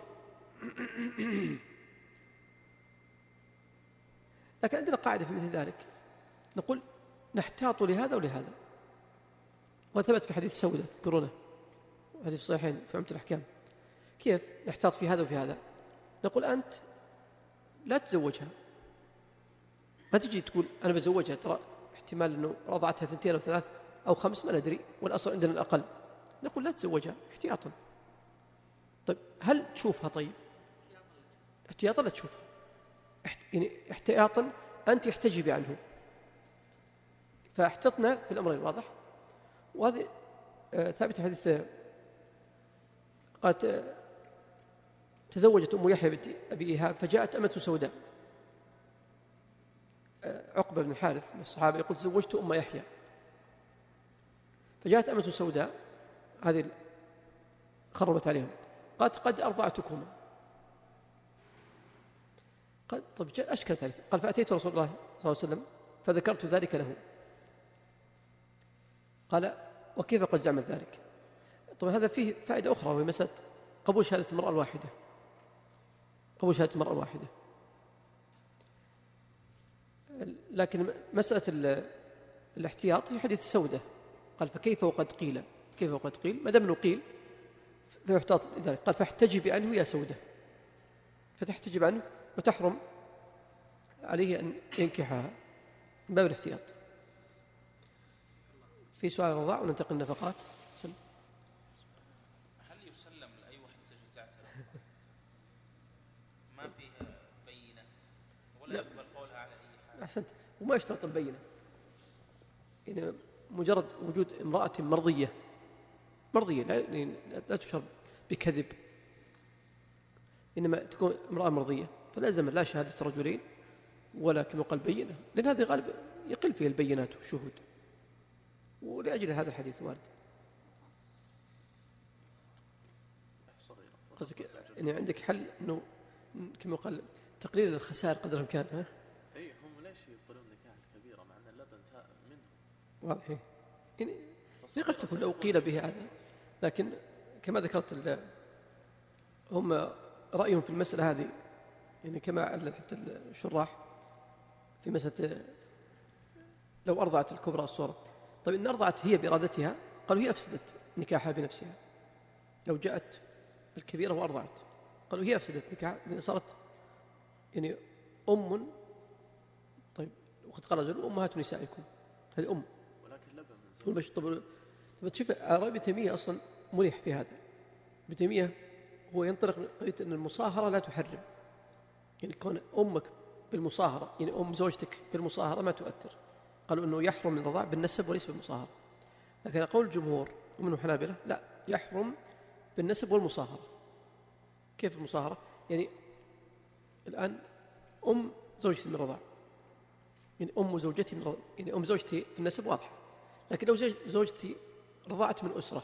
Speaker 2: لكن عندنا قاعدة في مثل ذلك، نقول نحتاط لهذا ولهذا، وثبت في حديث سودة تذكرونه، حديث صحيحين في عمدة الأحكام. كيف نحتاط في هذا وفي هذا؟ نقول أنت لا تزوجها، ما تجي تقول أنا بزوجها، ترى احتمال أنه رضعتها ثنتين أو ثلاث أو خمس ما ندري، والأصل عندنا الأقل، نقول لا تزوجها احتياطا. طيب هل تشوفها؟ طيب احتياطا لا تشوفها، يعني احتياطا أنت احتجبي عنه، فاحتطنا في الأمرين واضح. وهذا آه ثابت في حديث قالت آه تزوجت أم يحيى بنت أبي إيهاب فجاءت أمة سوداء، آه عقبة بن حارث من الصحابة يقول تزوجت أم يحيى، فجاءت أمة سوداء هذه خربت عليهم، قالت قد أرضعتكما، قال طب أشكلت عليه، قال فأتيت رسول الله صلى الله عليه وسلم فذكرت ذلك له، قال وكيف قد زعمت ذلك؟ طبعا هذا فيه فائدة أخرى وهي مسألة قبول شهادة المرأة الواحدة قبول شهادة المرأة الواحدة لكن مسألة الاحتياط هي حديث سودة قال فكيف وقد قيل كيف وقد قيل ما دام انه قيل فيحتاط لذلك قال فاحتجبي عنه يا سودة فتحتجب عنه وتحرم عليه أن ينكحها من باب الاحتياط. في سؤال الرضاع وننتقل النفقات.
Speaker 3: هل يسلم لأي واحدة تجي تعترف ما فيها بينة ولا يقبل قولها على أي حال؟
Speaker 2: أحسنت. وما يشترط البينة يعني مجرد وجود امرأة مرضية مرضية لا, لا تشرب بكذب إنما تكون امرأة مرضية فلازم لا شهادة رجلين ولا كما قال بينة لأن هذه غالب يقل فيها البينات والشهود ولأجل هذا الحديث وارد. قصدك يعني عندك حل أنه كما قال تقليل الخسائر قدر الإمكان ها؟
Speaker 1: إيه هم ليش يبطلون نكاح الكبيرة مع أن اللبن منهم
Speaker 2: واضح يعني قد تكون لو قيل به هذا لكن كما ذكرت هم رأيهم في المسألة هذه يعني كما علل حتى الشراح في مسألة لو أرضعت الكبرى الصورة طيب إن أرضعت هي بإرادتها قالوا هي أفسدت نكاحها بنفسها. لو جاءت الكبيرة وأرضعت قالوا هي أفسدت نكاحها لأن صارت يعني أم طيب وقد قال رجل أمهات نسائكم هذه أم
Speaker 1: ولكن لبن
Speaker 2: طب طب تشوف ابن تيمية أصلا مريح في هذا. ابن تيمية هو ينطلق من قضية أن المصاهرة لا تحرم يعني كون أمك بالمصاهرة يعني أم زوجتك بالمصاهرة ما تؤثر قالوا أنه يحرم من الرضاع بالنسب وليس بالمصاهرة. لكن قول الجمهور ومنهم حنابلة لا يحرم بالنسب والمصاهرة. كيف المصاهرة؟ يعني الآن أم زوجتي من الرضاع يعني أم زوجتي من الرضاع يعني أم زوجتي في النسب واضح لكن لو زوجتي رضعت من أسرة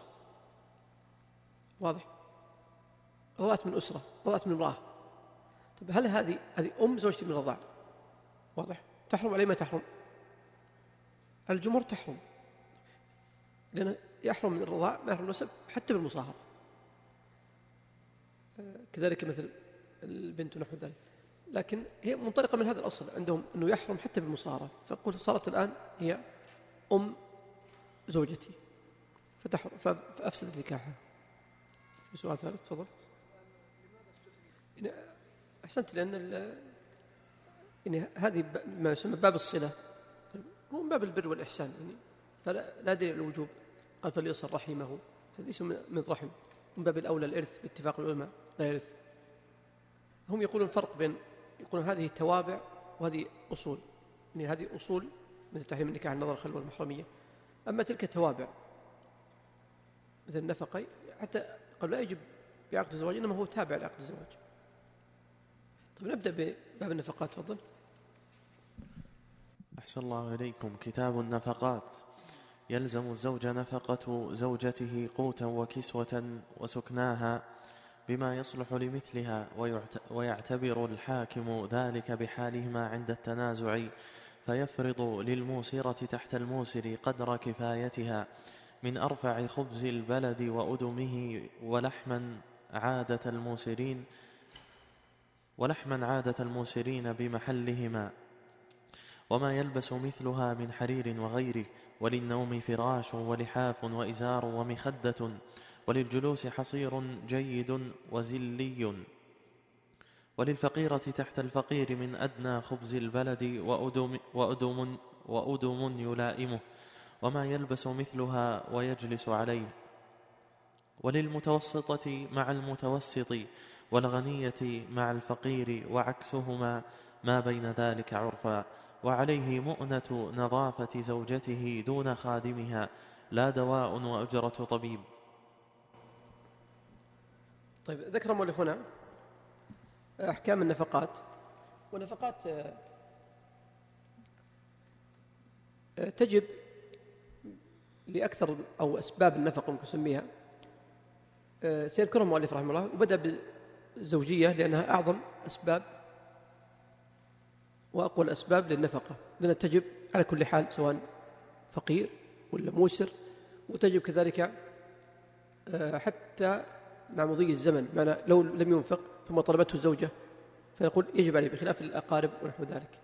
Speaker 2: واضح رضعت من أسرة رضعت من امرأة طيب هل هذه هذه أم زوجتي من الرضاع واضح تحرم عليه ما تحرم؟ على الجمهور تحرم لأنه يحرم من الرضاع ما يحرم النسب حتى بالمصاهرة كذلك مثل البنت ونحو ذلك لكن هي منطلقة من هذا الأصل عندهم أنه يحرم حتى بالمصاهرة فقلت صارت الآن هي أم زوجتي فأفسدت نكاحها. في سؤال ثالث تفضل. يعني أحسنت لأن يعني هذه ما يسمى باب الصلة هو من باب البر والإحسان يعني فلا لا دليل الوجوب قال فليصل رحمه هذا اسم من رحم من باب الأولى الإرث باتفاق العلماء لا يرث. هم يقولون فرق بين يقولون هذه توابع وهذه أصول يعني هذه أصول مثل تحريم النكاح النظر الخلوة المحرمية أما تلك توابع مثل النفقة حتى قال لا يجب بعقد الزواج إنما هو تابع لعقد الزواج. طيب نبدأ بباب النفقات تفضل.
Speaker 1: أحسن الله إليكم. كتاب النفقات. يلزم الزوج نفقة زوجته قوتا وكسوة وسكناها بما يصلح لمثلها ويعتبر الحاكم ذلك بحالهما عند التنازع فيفرض للموسرة تحت الموسر قدر كفايتها من أرفع خبز البلد وأدمه ولحما عادة الموسرين ولحما عادة الموسرين بمحلهما وما يلبس مثلها من حرير وغيره وللنوم فراش ولحاف وإزار ومخدة وللجلوس حصير جيد وزلي وللفقيرة تحت الفقير من أدنى خبز البلد وأدم, وأدم, وأدم يلائمه وما يلبس مثلها ويجلس عليه وللمتوسطة مع المتوسط والغنية مع الفقير وعكسهما ما بين ذلك عرفا وعليه مؤنة نظافة زوجته دون خادمها لا دواء وأجرة طبيب.
Speaker 2: طيب ذكر المؤلف هنا أحكام النفقات ونفقات تجب لأكثر أو أسباب النفقة نسميها سيذكرها المؤلف رحمه الله وبدأ بالزوجية لأنها أعظم أسباب وأقوى الأسباب للنفقة لأنها تجب على كل حال سواء فقير ولا موسر وتجب كذلك حتى مع مضي الزمن، معنى لو لم ينفق ثم طلبته الزوجة فنقول يجب عليه، بخلاف الأقارب ونحو ذلك.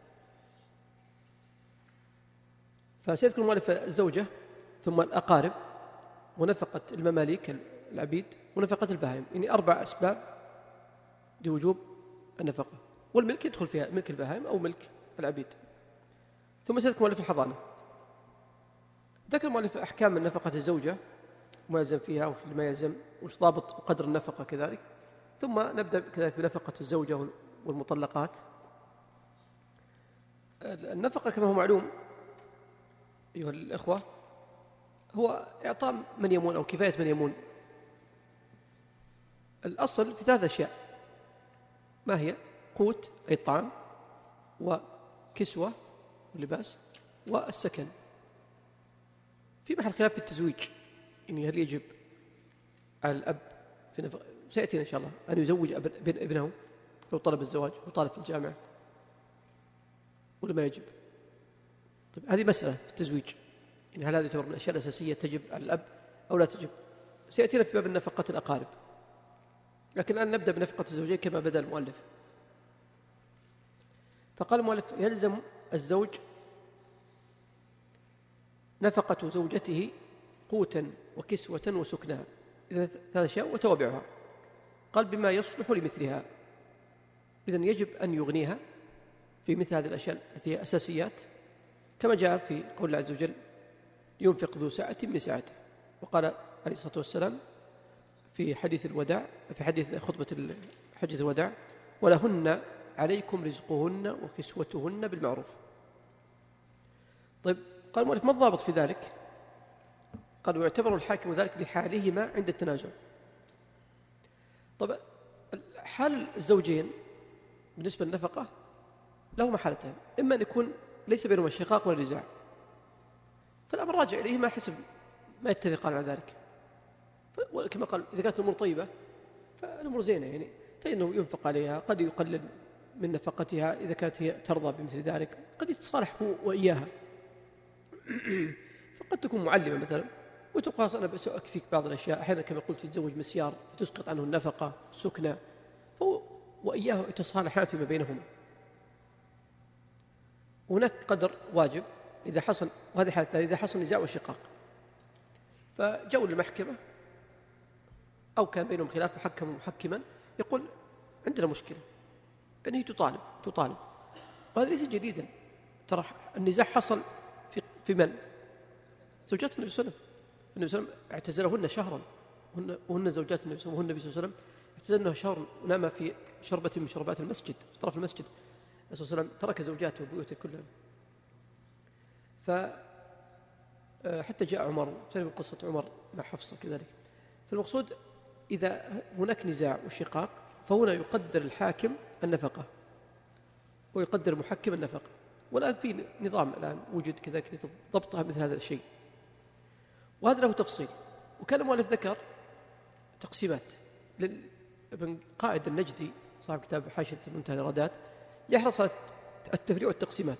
Speaker 2: فسيذكر المؤلف الزوجة ثم الأقارب ونفقة المماليك العبيد ونفقة البهائم، يعني أربع أسباب لوجوب النفقة، والملك يدخل فيها ملك البهائم أو ملك العبيد. ثم سيذكر المؤلف الحضانة. ذكر المؤلف أحكام من نفقة الزوجة وما يلزم فيها وش ما يلزم وش ضابط قدر النفقة كذلك. ثم نبدأ كذلك بنفقة الزوجة والمطلقات. النفقة كما هو معلوم أيها الأخوة هو إعطاء من يمون أو كفاية من يمون. الأصل في ثلاث أشياء، ما هي؟ قوت أي الطعام، وكسوة ولباس، والسكن. في محل خلاف في التزويج، يعني هل يجب على الأب في نفق... سيأتينا إن شاء الله أن يزوج ابنه لو طلب الزواج وطالب في الجامعة ولا ما يجب؟ طيب هذه مسألة في التزويج، يعني هل هذه تعتبر من الأشياء الأساسية تجب على الأب أو لا تجب؟ سيأتينا في باب النفقة الأقارب، لكن الآن نبدأ بنفقة الزوجين كما بدأ المؤلف. فقال المؤلف يلزم الزوج نفقة زوجته قوتا وكسوة وسكنها، إذن ثلاث أشياء وتوابعها. قال بما يصلح لمثلها، إذن يجب أن يغنيها في مثل هذه الأشياء التي هي أساسيات، كما جاء في قول الله عز وجل ينفق ذو سعة من سعته. وقال عليه الصلاة والسلام في حديث الوداع في حديث خطبة حجة الوداع ولهن عليكم رزقهن وكسوتهن بالمعروف. طيب قال المؤلف ما الضابط في ذلك؟ قال ويعتبر الحاكم ذلك بحالهما عند التنازع. طب حال الزوجين بالنسبة للنفقة له حالتين، إما أن يكون ليس بينهما شقاق ولا نزاع، فالأمر راجع إليهما حسب ما يتفقان على ذلك. كما قال إذا كانت الأمور طيبة فالأمور زينة، يعني فإنه ينفق عليها، قد يقلل من نفقتها إذا كانت هي ترضى بمثل ذلك، قد يتصالح هو وإياها. فقد تكون معلمة مثلا وتقاس أنا بسأك فيك بعض الأشياء، أحيانا كما قلت يتزوج مسيار فتسقط عنه النفقة السكنة، فهو وإياه يتصالحان فيما بينهما. هناك قدر واجب إذا حصل، وهذه حالة ثانية إذا حصل نزاع وشقاق فجاءوا للمحكمة أو كان بينهم خلاف فحكموا محكما يقول عندنا مشكلة، أنه يعني تطالب تطالب وهذا ليس جديدا. ترى النزاع حصل في في من؟ زوجات النبي صلى الله عليه وسلم. النبي صلى الله عليه وسلم اعتزلهن شهرا، وهن, وهن زوجات النبي صلى الله عليه وسلم اعتزلنها شهرا، ونام في شربة من شربات المسجد في طرف المسجد. الرسول صلى الله عليه وسلم ترك زوجاته وبيوته كلها. فحتى جاء عمر، تعرف قصة عمر مع حفصة كذلك. فالمقصود إذا هناك نزاع وشقاق فهنا يقدر الحاكم النفقة ويقدر المحكم النفقة. والآن في نظام الآن وجد كذلك لضبطها مثل هذا الشيء، وهذا له تفصيل. وكان المؤلف ذكر تقسيمات لابن قائد النجدي صاحب كتاب حاشية منتهى الإرادات، يحرص على التفريع والتقسيمات.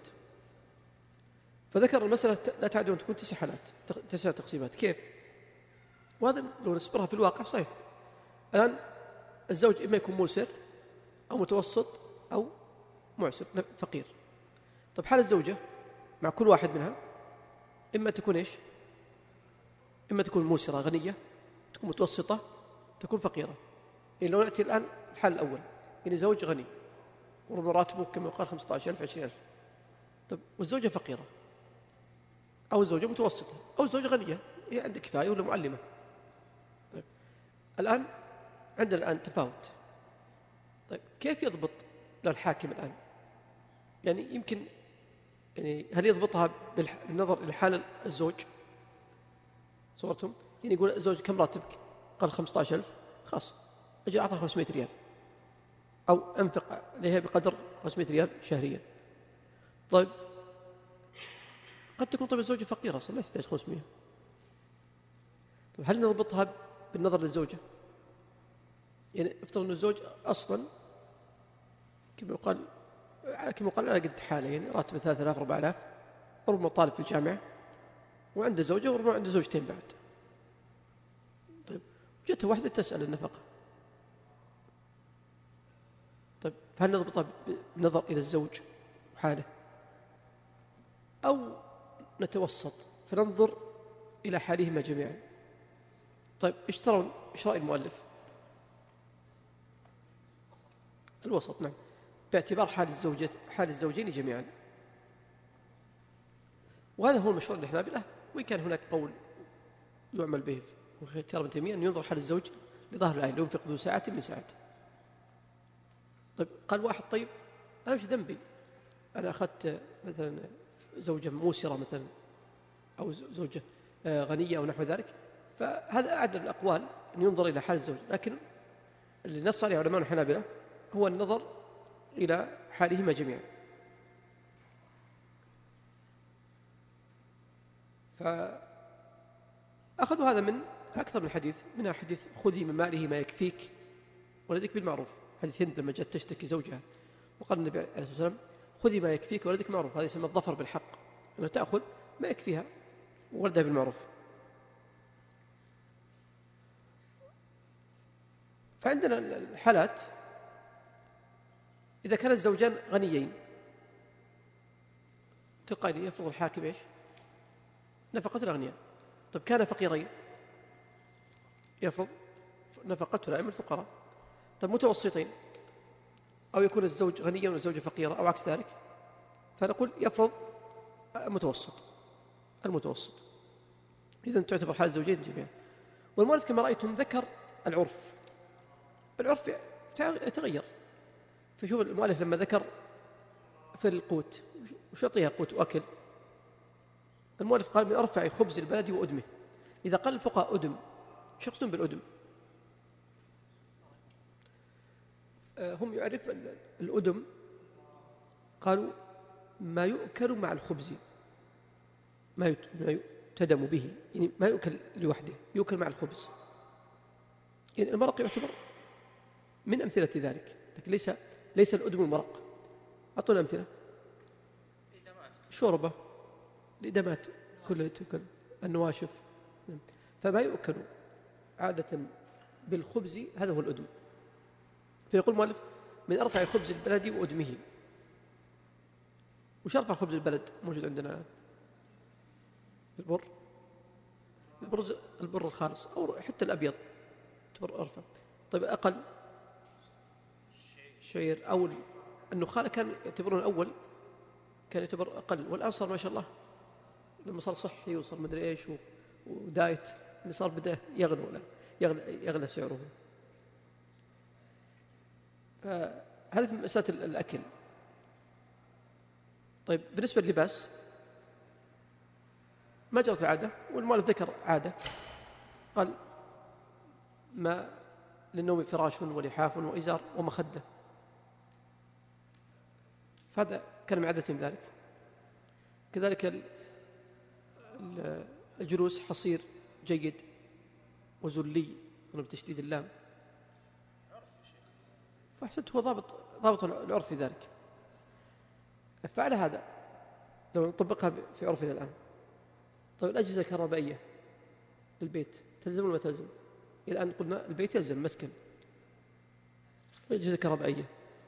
Speaker 2: فذكر المسألة لا تعد أن تكون تسع حالات تسع تقسيمات. كيف؟ وهذا لو نسبرها في الواقع صحيح. الآن الزوج إما يكون موسر أو متوسط أو معسر فقير. طب حال الزوجة مع كل واحد منها إما تكون إيش؟ إما تكون موسرة غنية، تكون متوسطة، تكون فقيرة. يعني لو نأتي الآن الحال الأول، يعني زوج غني وربما راتبه كما يقال خمسة عشر ألف عشرين ألف. طب والزوجة فقيرة أو الزوجة متوسطة أو الزوجة غنية هي عندها كفاية ولا معلمة. طيب الآن عندنا الآن تفاوت. طيب كيف يضبط للحاكم الآن؟ يعني يمكن يعني هل يضبطها بالنظر إلى حال الزوج؟ صورتهم يعني يقول الزوج كم راتبك؟ قال خمسة عشر ألف، خلاص أجي أعطى خمسمائة ريال أو أنفق عليها بقدر خمسمائة ريال شهريا. طيب قد تكون طيب الزوجة فقيرة أصلا ما تحتاج خمسمائة. طيب هل نضبطها بالنظر للزوجة؟ يعني افترض أن الزوج أصلا كما يقال كما يقال على قد حاله، يعني راتب ثلاثة آلاف أربعة آلاف، ربما طالب في الجامعة وعنده زوجة وربما عنده زوجتين بعد. طيب جت واحدة تسأل النفقة. طيب فهل نضبطها بنظر إلى الزوج وحاله أو نتوسط فننظر إلى حالهما جميعا؟ طيب إيش ترون؟ إيش رأي المؤلف؟ الوسط، نعم، باعتبار حال الزوجة حال الزوجين جميعا. وهذا هو المشروع عند الحنابلة، وإن كان هناك قول يعمل به في اختيار ابن تيمية أن ينظر حال الزوج لظاهر الآية ينفق ذو ساعة من ساعته. طيب قال واحد طيب أنا وش ذنبي؟ أنا أخذت مثلا زوجة موسرة مثلا أو زوجة غنية أو نحو ذلك، فهذا أعدل الأقوال أن ينظر إلى حال الزوج، لكن اللي نص عليه علماء الحنابلة هو النظر إلى حالهما جميعا. فأخذوا هذا من أكثر من حديث، منها حديث خذي من ماله ما يكفيك ولدك بالمعروف، حديث هند لما جاءت تشتكي زوجها وقال النبي عليه الصلاة والسلام خذي ما يكفيك ولدك بالمعروف، هذا يسمى الظفر بالحق، أنها تأخذ ما يكفيها وولدها بالمعروف. فعندنا الحالات إذا كان الزوجان غنيين تلقائيا يفرض الحاكم إيش؟ نفقة الأغنياء. طب كان فقيرين يفرض نفقة الأئمة الفقراء. طب متوسطين أو يكون الزوج غنيا والزوجة فقيرة أو عكس ذلك، فنقول يفرض متوسط المتوسط. إذن تعتبر حال الزوجين جميعا. والمؤلف كما رأيتم ذكر العرف، العرف يتغير. فشوف المؤلف لما ذكر في القوت وش يعطيها قوت وأكل، المؤلف قال من أرفع خبز البلد وأدمه. إذا قال الفقهاء أدم، شو يقصدون بالأدم؟ هم يعرف الأدم قالوا ما يؤكل مع الخبز، ما يتدم به، يعني ما يؤكل لوحده، يؤكل مع الخبز. يعني المرق يعتبر من أمثلة ذلك، لكن ليس ليس الأدم المرق. أعطونا أمثلة. شوربة، الإدمات كلها تؤكل، النواشف. فما يؤكل عادة بالخبز هذا هو الأدم. فيقول المؤلف من أرفع خبز البلد وأدمه. وش أرفع خبز البلد موجود عندنا الآن؟ البر، البرز البر الخالص أو حتى الأبيض تعتبر أرفع. طيب أقل شعير أو النخالة كان يعتبرون الأول كان يعتبر أقل، والآن صار ما شاء الله لما صار صحي وصار مدري إيش ودايت اللي صار بدأ يغلو ولا يغلى, يغلى سعره. فهذا في مسألة الأكل. طيب بالنسبة للباس ما جرت العادة، والمؤلف ذكر عادة قال ما للنوم فراش ولحاف وإزار ومخدة، فهذا كان من عادتهم ذلك. كذلك الجلوس حصير جيد وزلي بتشديد اللام، فأحسنت هو ضابط ضابط العرف في ذلك. فعلى هذا لو نطبقها في عرفنا الآن، طيب الأجهزة الكهربائية للبيت تلزم ولا ما تلزم؟ الآن قلنا البيت يلزم مسكن. الأجهزة الكهربائية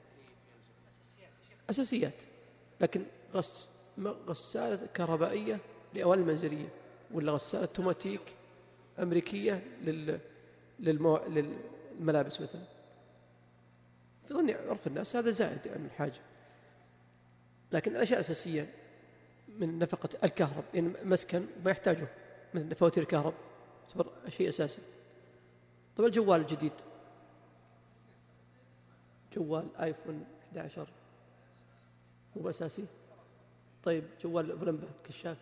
Speaker 2: أساسيات، لكن غس غسالة كهربائية لأواني المنزلية ولا غسالة توماتيك أمريكية لل للمو... للملابس مثلا، في ظني عرف الناس هذا زائد عن الحاجة. لكن الأشياء الأساسية من نفقة الكهرب يعني مسكن ما يحتاجه مثل فواتير الكهرب تعتبر شيء أساسي. طبعا الجوال الجديد جوال آيفون أحد عشر مو أساسي. طيب جوال بلمبة كشاف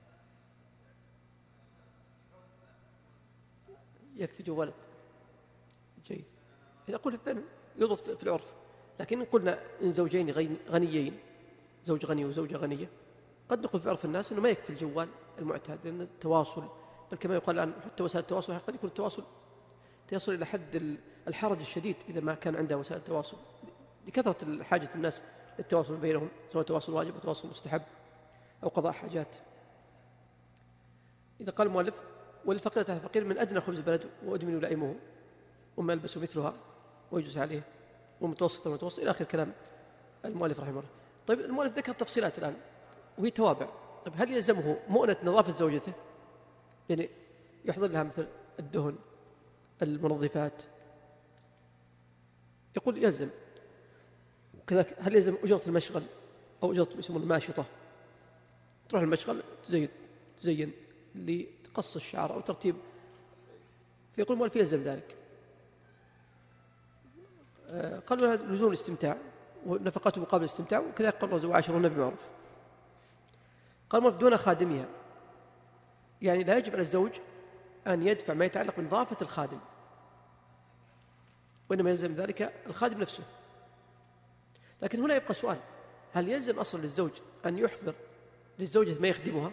Speaker 2: يكفي جوال جيد. إذا أقول فعلا يضبط في العرف. لكن إن قلنا إن زوجين غنيين زوج غني وزوجة غنية قد نقول في عرف الناس إنه ما يكفي الجوال المعتاد، لأن التواصل بل كما يقال الآن حتى وسائل التواصل قد يكون التواصل يصل إلى حد الحرج الشديد إذا ما كان عندها وسائل التواصل لكثرة حاجة الناس للتواصل بينهم، سواء تواصل واجب أو تواصل مستحب أو قضاء حاجات. إذا قال المؤلف وللفقير تحت الفقير من أدنى خبز البلد وأدمن يلائمه وما يلبس مثلها ويجلس عليه ومتوسط المتوسط إلى آخر كلام المؤلف رحمه الله. طيب المؤلف ذكر تفصيلات الآن وهي توابع. طيب هل يلزمه مؤنة نظافة زوجته؟ يعني يحضر لها مثل الدهن المنظفات؟ يقول يلزم. وكذلك هل يلزم أجرة المشغل أو أجرة يسمون الماشطة؟ تروح المشغل تزين تزين لتقص الشعر أو ترتيب. فيقول المؤلف يلزم ذلك. قالوا هذا لزوم الاستمتاع ونفقاته مقابل الاستمتاع، وكذلك قال الله وعاشرهن بالمعروف. قال المؤلف دون خادمها، يعني لا يجب على الزوج أن يدفع ما يتعلق بنظافة الخادم، وإنما يلزم ذلك الخادم نفسه. لكن هنا يبقى سؤال: هل يلزم أصلا للزوج أن يحضر للزوجة ما يخدمها؟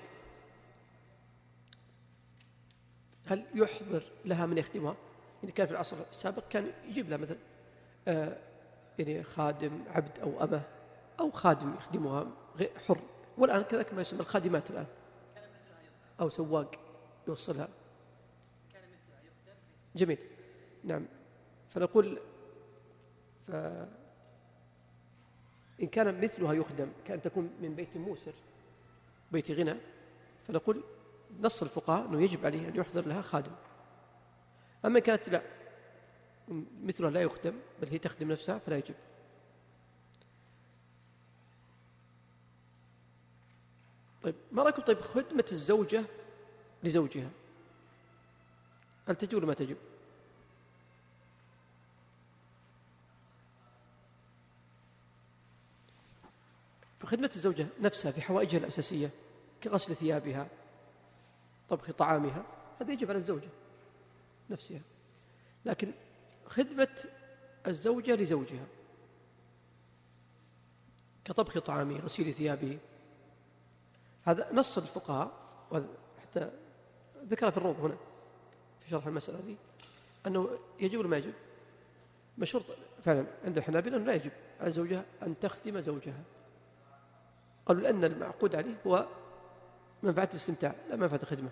Speaker 2: هل يحضر لها من يخدمها؟ يعني كان في العصر السابق كان يجيب لها مثلا آه يعني خادم عبد أو أمه أو خادم يخدمها حر، والآن كذلك ما يسمى الخادمات الآن، أو سواق يوصلها. جميل. نعم. فنقول فإن كان مثلها يخدم كأن تكون من بيت موسر بيت غنى، فنقول نص الفقهاء أنه يجب عليه أن يحضر لها خادم. أما كانت لا مثلها لا يخدم بل هي تخدم نفسها فلا يجب. طيب ما رأيكم طيب خدمة الزوجة لزوجها هل تجب ولا ما تجب؟ فخدمة الزوجة نفسها في حوائجها الأساسية كغسل ثيابها طبخ طعامها هذا يجب على الزوجة نفسها. لكن خدمة الزوجة لزوجها كطبخ طعامه غسيل ثيابه هذا نص الفقهاء، وحتى ذكر في الروض هنا في شرح المسألة دي أنه يجب ولا ما يجب. مشروط فعلا عند الحنابلة أنه لا يجب على زوجها أن تخدم زوجها. قالوا لأن المعقود عليه هو منفعة الاستمتاع لا منفعة الخدمة.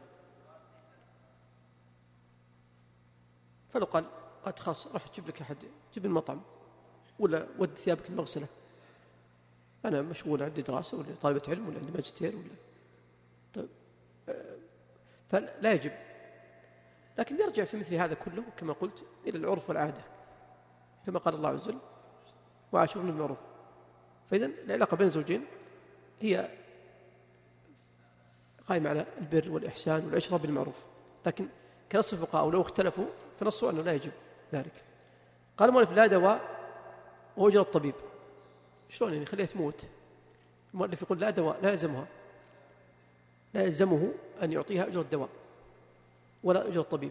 Speaker 2: فلو قال قد خاص راح تجيب لك أحد جيب المطعم ولا ود ثيابك المغسلة، أنا مشغول عندي دراسة ولا طالبة علم ولا عندي ماجستير ولا طيب فلا يجب. لكن يرجع في مثل هذا كله كما قلت إلى العرف والعادة كما قال الله عز وجل وعاشرهن بالمعروف. فإذا العلاقة بين الزوجين هي قائمة على البر والإحسان والعشرة بالمعروف. لكن كنص الفقهاء لو اختلفوا فنصوا أنه لا يجب ذلك. قال المؤلف لا دواء وأجر الطبيب. شلون يعني خليها تموت؟ المؤلف يقول لا دواء لا يلزمها لا يلزمه أن يعطيها أجر الدواء ولا أجر الطبيب.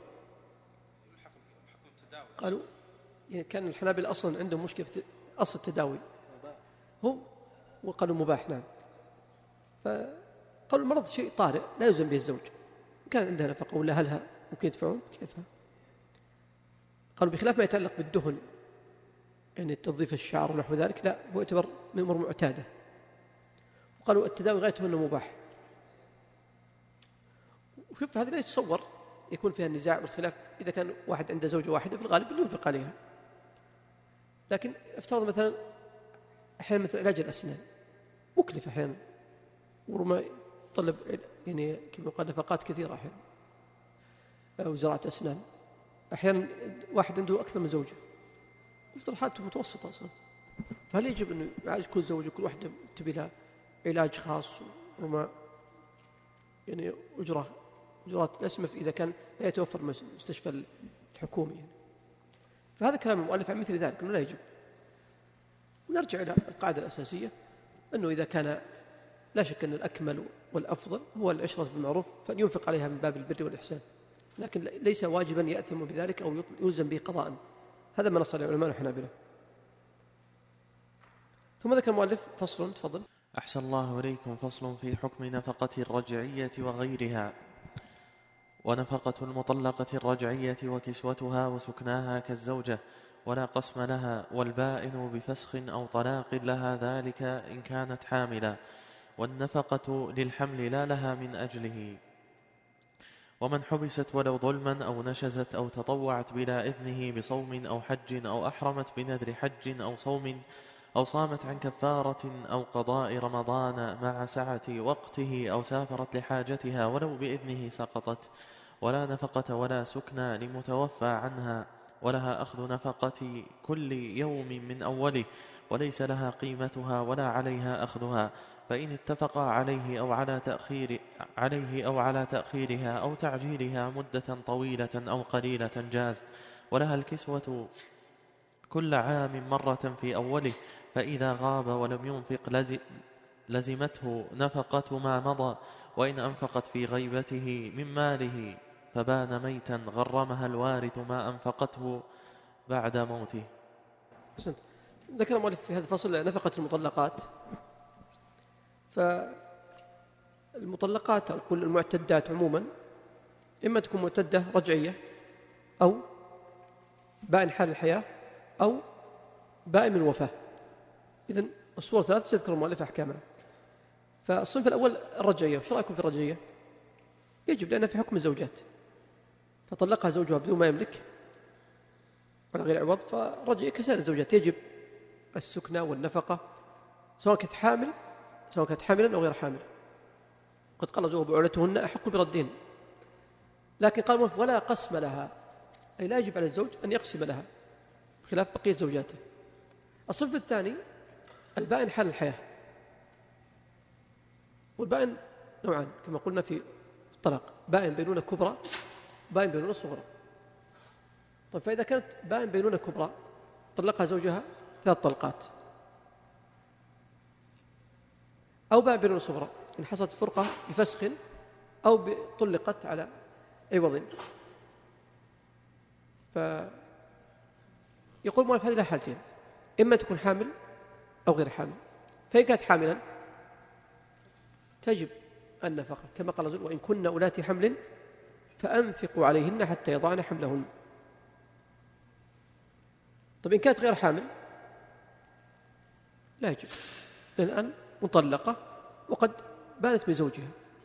Speaker 2: قالوا يعني كان الحنابلة أصلا عندهم مشكلة في أصل التداوي هم وقالوا مباح. نعم. فقالوا المرض شيء طارئ لا يلزم به الزوج، كان عندها نفقة ولا أهلها ممكن يدفعون كيفها. قالوا بخلاف ما يتعلق بالدهن يعني تنظيف الشعر ونحو ذلك لا هو يعتبر من أمور معتادة. وقالوا التداوي غايته أنه مباح. وشوف هذا لا يتصور يكون فيها النزاع والخلاف إذا كان واحد عنده زوجة واحدة في الغالب اللي ينفق عليها. لكن افترض مثلا أحيانا مثل علاج الأسنان مكلف أحيانا ورما يطلب يعني كما يقال نفقات كثيرة أحيانا، أو زراعة أسنان أحيانا واحد عنده أكثر من زوجة يفترض حالته متوسطة أصلا، فهل يجب أنه يعالج كل زوجة كل واحدة تبي لها علاج خاص ورما يعني أجرة أجرات الأسمة إذا كان لا يتوفر المستشفى الحكومي يعني. فهذا كلام المؤلف عن مثل ذلك أنه لا يجب. ونرجع إلى القاعدة الأساسية أنه إذا كان لا شك أن الأكمل والأفضل هو العشرة بالمعروف فأن ينفق عليها من باب البر والإحسان، لكن ليس واجبا يأثم بذلك أو يلزم به قضاء. هذا ما نص عليه العلماء الحنابلة. ثم ذكر المؤلف فصل. تفضل.
Speaker 1: أحسن الله إليكم. فصل في حكم نفقة الرجعية وغيرها. ونفقة المطلقة الرجعية وكسوتها وسكناها كالزوجة ولا قسم لها، والبائن بفسخ أو طلاق لها ذلك إن كانت حاملا، والنفقة للحمل لا لها من أجله. ومن حبست ولو ظلما أو نشزت أو تطوعت بلا إذنه بصوم أو حج أو أحرمت بنذر حج أو صوم أو صامت عن كفارة أو قضاء رمضان مع سعة وقته أو سافرت لحاجتها ولو بإذنه سقطت، ولا نفقة ولا سكنى لمتوفى عنها، ولها أخذ نفقة كل يوم من أوله، وليس لها قيمتها ولا عليها أخذها، فإن اتفقا عليه أو على تأخير عليه أو على تأخيرها أو تعجيلها مدة طويلة أو قليلة جاز. ولها الكسوة كل عام مرة في أوله، فإذا غاب ولم ينفق لزمته نفقة ما مضى، وإن أنفقت في غيبته من ماله فبان ميتا غرمها الوارث ما أنفقته بعد موته.
Speaker 2: أحسنت. ذكر المؤلف في هذا الفصل نفقة المطلقات. فالمطلقات أو كل المعتدات عموما إما تكون معتدة رجعية أو بائن حال الحياة أو بائن من الوفاة. إذن الصور ثلاث تذكر المؤلف أحكامها. فالصنف الأول الرجعية. وش رأيكم في الرجعية؟ يجب لأنها في حكم الزوجات، فطلقها زوجها بدون ما يملك ولا غير عوض، فالرجعية كسائر الزوجات يجب السكنى والنفقة سواء كانت حامل سواء كانت حاملا أو غير حامل. قد قال زوجها بعولتهن أحق بردهن، لكن قال المؤلف ولا قسم لها، أي لا يجب على الزوج أن يقسم لها بخلاف بقية زوجاته. الصنف الثاني البائن حال الحياة. والبائن نوعان كما قلنا في الطلاق، بائن بينونة كبرى بائن بينونة صغرى. طيب فإذا كانت بائن بينونة كبرى طلقها زوجها ثلاث طلقات، أو بائن بينونة صغرى إن حصلت فرقة بفسخ أو طلقت على عوض. فيقول المؤلف هذه لها حالتين، إما تكون حامل أو غير حامل. فإن كانت حاملا تجب النفقة كما قال الرسول وإن كن أولات حمل فأنفقوا عليهن حتى يضعن حملهن. طيب إن كانت غير حامل لا يجب، لأن الآن مطلقة وقد بانت من زوجها.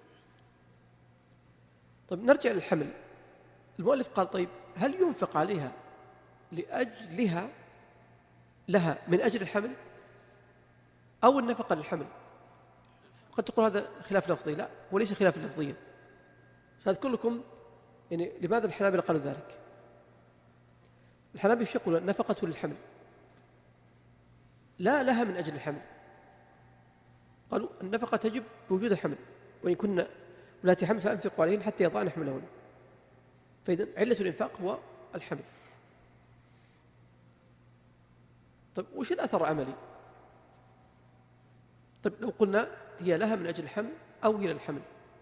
Speaker 2: طيب نرجع للحمل. المؤلف قال طيب هل ينفق عليها لأجلها لها من أجل الحمل أو النفقة للحمل؟ قد تقول هذا خلاف لفظي. لا، وليس خلاف لفظيا. سأذكر لكم يعني لماذا الحنابلة قالوا ذلك. الحنابلة يقولون النفقة للحمل لا لها من أجل الحمل. قالوا النفقة تجب بوجود الحمل، وإن كنا ولاة حمل فأنفقوا عليهن حتى يضعن حملهن. فإذا علة الإنفاق هو الحمل. طيب وش الأثر العملي؟ طيب لو قلنا هي لها من أجل الحمل أو إلى الحمل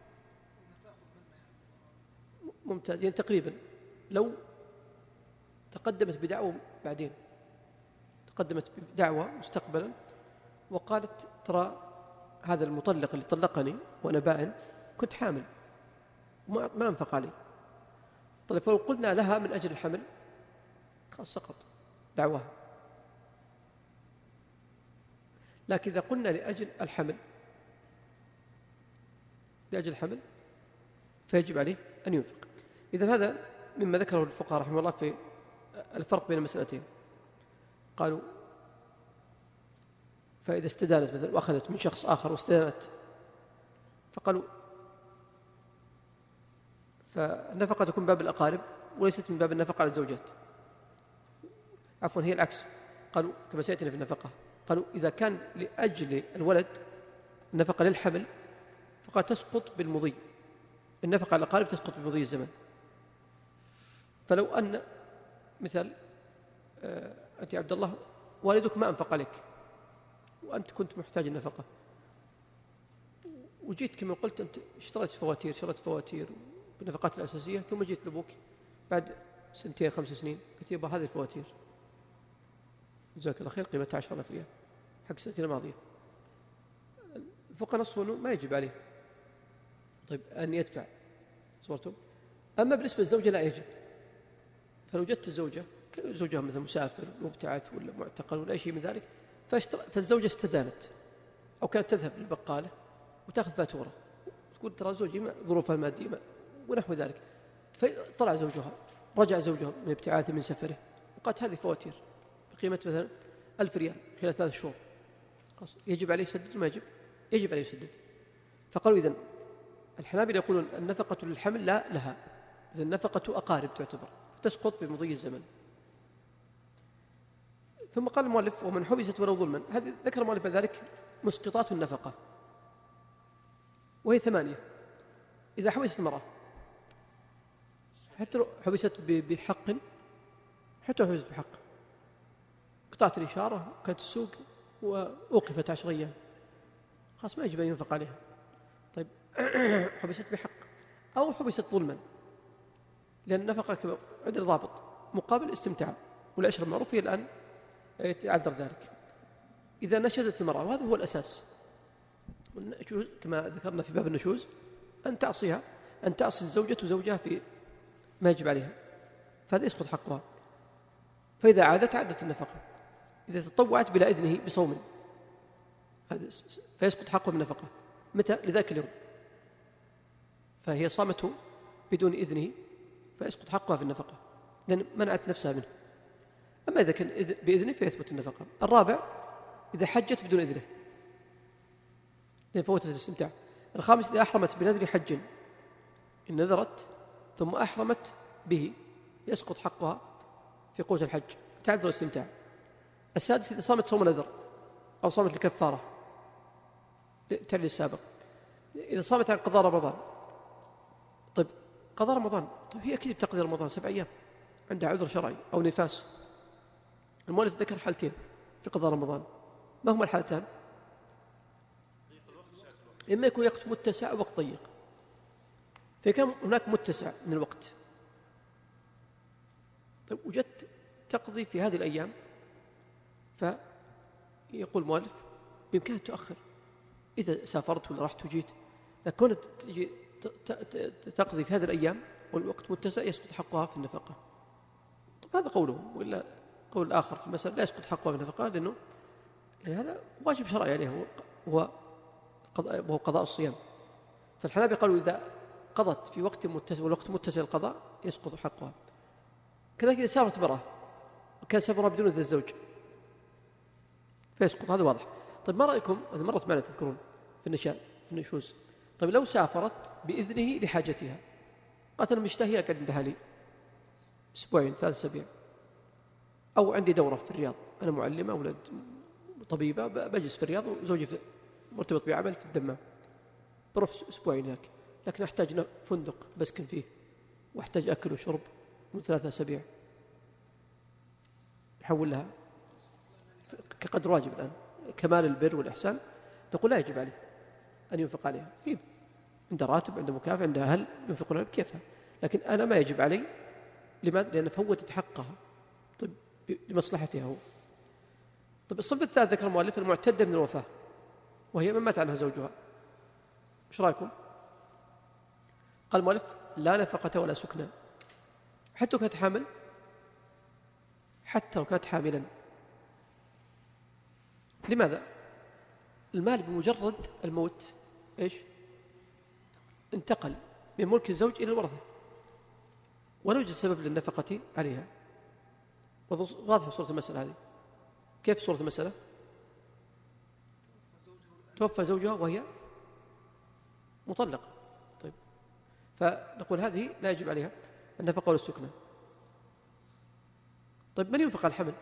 Speaker 2: ممتاز، يعني تقريبا لو تقدمت بدعوة بعدين تقدمت بدعوة مستقبلا وقالت ترى هذا المطلق اللي طلقني وأنا بائن كنت حامل وما ما أنفق علي. طيب فلو قلنا لها من أجل الحمل خلاص سقط دعواها. لكن إذا قلنا لأجل الحمل لأجل الحمل فيجب عليه أن ينفق. إذن هذا مما ذكره الفقهاء رحمه الله في الفرق بين المسألتين. قالوا فإذا استدانت مثلا وأخذت من شخص آخر واستدانت فقالوا فالنفقة تكون باب الأقارب وليست من باب النفقة على الزوجات. عفوا هي العكس. قالوا كما سيأتينا في النفقة قالوا إذا كان لأجل الولد النفقة للحمل فقد تسقط بالمضي. النفقة على الأقارب تسقط بمضي الزمن. فلو أن مثال أنت يا عبد الله والدك ما أنفق عليك وأنت كنت محتاج النفقة وجيت كما قلت أنت اشتريت فواتير شريت فواتير بالنفقات الأساسية ثم جيت لأبوك بعد سنتين خمس سنين قلت يبا هذه الفواتير جزاك الله خير قيمتها عشرة آلاف ريال حق السنتين الماضية. الفقهاء نصوا أنه ما يجب عليه طيب أن يدفع صورته. أما بالنسبة للزوجة لا يجب. فلو جدت الزوجة زوجها مثل مسافر مبتعث ولا معتقل ولا أي شيء من ذلك فالزوجة استدانت أو كانت تذهب للبقالة وتأخذ فاتورة تقول ترى زوجي ظروفها المادية ونحو ذلك. فطلع زوجها، رجع زوجها من ابتعاثه من سفره وقالت هذه فواتير بقيمة مثلا ألف ريال خلال ثلاث شهور، يجب عليه يسدد ما يجب؟ يجب عليه يسدد. فقالوا إذن الحنابلة يقولون النفقة للحمل لا لها، إذن النفقة أقارب تعتبر تسقط بمضي الزمن. ثم قال المؤلف ومن حبست ولو ظلما، هذه ذكر المؤلف ذلك مسقطات النفقة وهي ثمانية. إذا حبست المرأة حتى لو حبست بحق، حتى لو حبست بحق، قطعت الإشارة كانت السوق وأوقفت عشر أيام، خلاص ما يجب أن ينفق عليها. طيب حبست بحق أو حبست ظلما، لأن النفقة كما عند الضابط مقابل استمتاع، والعشرة المعروف هي الآن يتعذر ذلك. إذا نشزت المرأة، وهذا هو الأساس كما ذكرنا في باب النشوز، أن تعصيها، أن تعصي الزوجة زوجها في ما يجب عليها، فهذا يسقط حقها. فإذا عادت عادت النفقة. إذا تطوعت بلا إذنه بصوم هذا فيسقط حقه بالنفقة. متى؟ لذاك اليوم، فهي صامته بدون إذنه فيسقط حقها في النفقة لأن منعت نفسها منه. أما إذا كان بإذنه فيثبت النفقة. الرابع إذا حجت بدون إذنه لأن فوتت الاستمتاع. الخامس إذا أحرمت بنذر حج، إن نذرت ثم أحرمت به يسقط حقها في قوت الحج، تعذر الاستمتاع. السادس إذا صامت صوم نذر أو صامت الكفارة تعلي السابق. إذا صامت عن قضاء رمضان، طيب قضاء رمضان، طيب هي أكيد بتقضي رمضان سبع أيام، عندها عذر شرعي أو نفاس. المؤلف ذكر حالتين في قضاء رمضان، ما هما الحالتان؟ إما يكون وقت متسع أو وقت ضيق. فكان هناك متسع من الوقت، طيب وجدت تقضي في هذه الأيام، فيقول المؤلف بإمكانها تؤخر إذا سافرت ولا رحت وجيت، لكن كونت تقضي في هذه الأيام والوقت متسع يسقط حقها في النفقة. طيب هذا قوله، وإلا قول آخر في المسألة لا يسقط حقها في النفقة، لأنه يعني هذا واجب شرعي عليه هو وهو قضاء الصيام. فالحنابلة قالوا إذا قضت في وقت متسع والوقت متسع القضاء يسقط حقها. كذلك إذا سافرت امرأة وكان سفرها بدون إذن الزوج فيسقط، هذا واضح. طيب ما رأيكم، هذا مرت معنا تذكرون في النشاء في النشوز، طيب لو سافرت بإذنه لحاجتها، قالت أنا مشتهية قد عندها لي أسبوعين ثلاث أسابيع، أو عندي دورة في الرياض، أنا معلمة أولاد طبيبة بجلس في الرياض وزوجي مرتبط بعمل في الدمام، بروح أسبوعين هناك، لكن أحتاج فندق بسكن فيه وأحتاج أكل وشرب من ثلاثة أسابيع، يحول لها كقدر واجب الآن كمال البر والإحسان، نقول لا يجب عليه أن ينفق عليها، فيه عنده راتب، عنده مكافأة، عنده أهل ينفقون عليه بكيفها، لكن أنا ما يجب علي. لماذا؟ لأن فوتت حقها طيب لمصلحتها هو. طيب الصنف الثالث ذكر المؤلف المعتدة من الوفاة، وهي من مات عنها زوجها، ايش رايكم؟ قال المؤلف لا نفقة ولا سكنى، حتى لو كانت حامل، حتى لو كانت حاملا. لماذا؟ المال بمجرد الموت ايش؟ انتقل من ملك الزوج إلى الورثة، ولا يوجد سبب للنفقة عليها. واضح صورة المسألة هذه. كيف صورة المسألة؟ توفى زوجها وهي مطلقة، طيب فنقول هذه لا يجب عليها النفقة ولا السكنى. طيب من ينفق على الحمل؟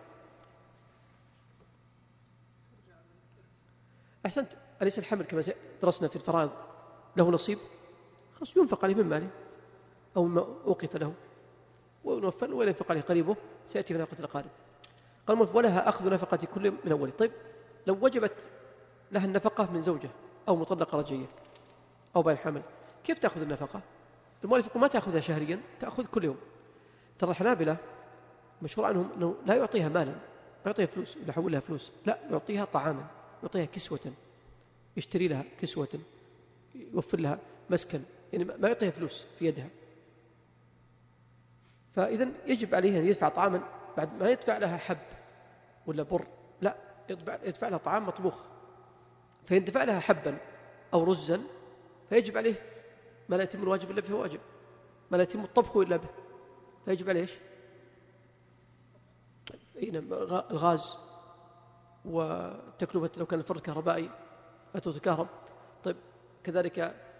Speaker 2: أحسنت، أليس الحمل كما درسنا في الفرائض له نصيب؟ خلاص ينفق عليه من ماله أو ما أوقف له ونوفل، ولا ينفق عليه قريبه، سيأتي في نفقة الأقارب. قال ولها أخذ نفقة كل من أوله. طيب لو وجبت لها النفقة من زوجة أو مطلقة رجعية أو بين حمل، كيف تأخذ النفقة؟ المؤلف يقول ما تأخذها شهريا، تأخذ كل يوم. ترى الحنابلة مشهور عنهم أنه لا يعطيها مالا، ما يعطيها فلوس إلا حول لها فلوس، لا يعطيها طعاما، يعطيها كسوة، يشتري لها كسوة، يوفر لها مسكن، يعني ما يعطيها فلوس في يدها. فإذا يجب عليه أن يدفع طعاما، بعد ما يدفع لها حب ولا بر، لا يدفع لها طعام مطبوخ. فيندفع لها حبا أو رزا فيجب عليه ما لا يتم الواجب إلا فيه واجب، ما لا يتم الطبخ إلا به، فيجب عليه إيش؟ الغاز والتكلفة لو كان الفرن كهربائي فاتورة الكهرب. طيب كذلك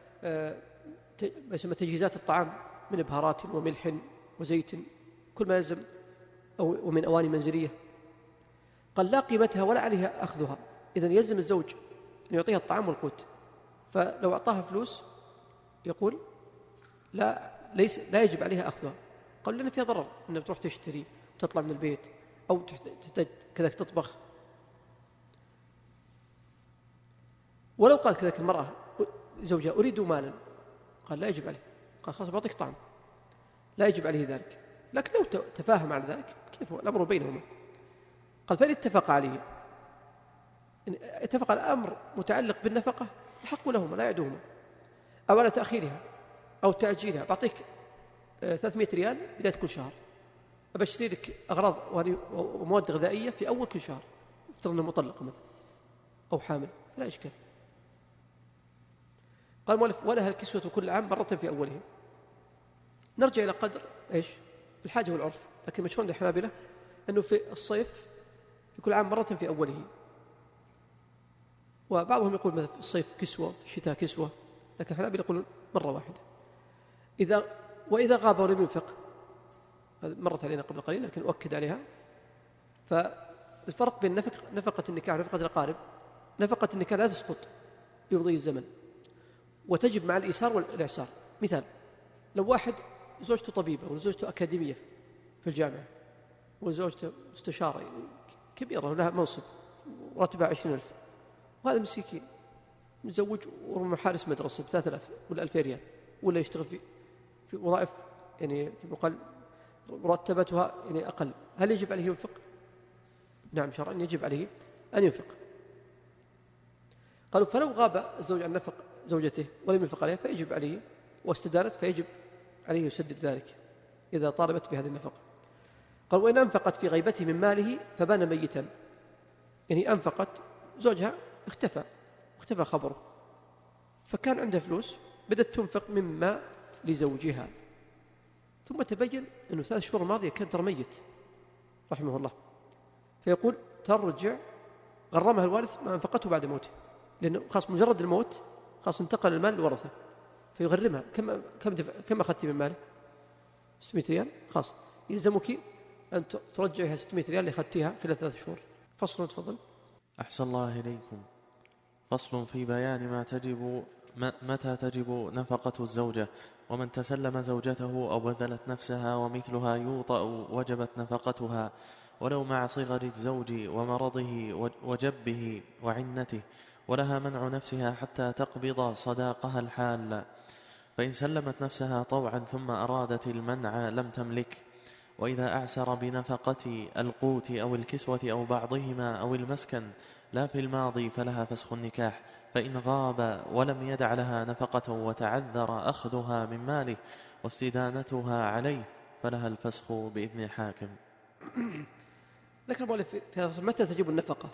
Speaker 2: ما يسمى تجهيزات الطعام من بهارات وملح وزيت، كل ما يلزم، أو ومن أواني منزلية. قال لا قيمتها ولا عليها أخذها، إذن يلزم الزوج أن يعطيها الطعام والقوت، فلو أعطاها فلوس يقول لا ليس لا يجب عليها أخذها. قال لأن فيها ضرر أنها تروح تشتري وتطلع من البيت أو تحتاج كذلك تطبخ. ولو قال كذلك المرأة زوجها أريد مالا، قال لا يجب عليه، قال خلاص بعطيك طعام، لا يجب عليه ذلك. لكن لو تفاهم على ذلك كيف الأمر بينهما. قال فإن اتفق عليه، إن اتفق على أمر متعلق بالنفقة الحق لهما لا يعدوهما، أو على تأخيرها أو تأجيلها. بعطيك ثلاثمائة ريال بداية كل شهر، أبشتري لك أغراض ومواد غذائية في أول كل شهر، افترض أنها مطلقة مثلا أو حامل، فلا إشكال. قال المؤلف ولها الكسوة كل عام مرة في أوله. نرجع إلى قدر إيش؟ الحاجة والعرف. لكن مشهور عند الحنابلة أنه في الصيف في كل عام مرة في أوله، وبعضهم يقول مثلا في الصيف كسوة، في الشتاء كسوة، لكن الحنابلة يقولون مرة واحدة. إذا وإذا غاب ولم ينفق، مرت علينا قبل قليل لكن أؤكد عليها. فالفرق بين نفق نفقة النكاح ونفقة الأقارب، نفقة النكاح لا تسقط بمضي الزمن وتجب مع الإيسار والإعسار. مثال، لو واحد زوجته طبيبة وزوجته أكاديمية في الجامعة وزوجته مستشارة كبيرة ولها منصب وراتبها عشرين ألف، وهذا مسكين متزوج وربما حارس مدرسة بثلاثة آلاف ولا ألفين ريال، ولا يشتغل في في وظائف يعني كما قال مرتبتها يعني أقل، هل يجب عليه ينفق؟ نعم شرعا يجب عليه أن ينفق. قالوا فلو غاب الزوج عن نفق زوجته ولم ينفق عليها فيجب عليه، واستدارت فيجب عليه يسدد ذلك إذا طالبت بهذه النفقة. قال وإن أنفقت في غيبته من ماله فبان ميتا، يعني أنفقت زوجها اختفى اختفى خبره، فكان عنده فلوس بدأت تنفق مما لزوجها، ثم تبين أنه ثلاث شهور الماضية كان ترى ميت رحمه الله، فيقول ترجع غرمها الوارث ما أنفقته بعد موته، لأنه خاص مجرد الموت خاص انتقل المال للورثة، فيغرمها. كم كم كم أخذتي من ماله؟ ستمائة ريال، خاص يلزمك أن ترجعها ستمائة ريال اللي أخذتيها خلال ثلاث شهور. فصل تفضل.
Speaker 1: أحسن الله إليكم. فصل في بيان ما تجب متى تجب نفقة الزوجة، ومن تسلم زوجته أو بذلت نفسها ومثلها يوطأ وجبت نفقتها، ولو مع صغر الزوج ومرضه وجبه وعنته، ولها منع نفسها حتى تقبض صداقها الحال، فإن سلمت نفسها طوعا ثم أرادت المنع لم تملك. وإذا أعسر بنفقة القوت أو الكسوة أو بعضهما أو المسكن لا في الماضي فلها فسخ النكاح، فإن غاب ولم يدع لها نفقة وتعذر أخذها من ماله واستدانتها عليه فلها الفسخ بإذن الحاكم.
Speaker 2: ذكر المؤلف في متى تجب النفقة،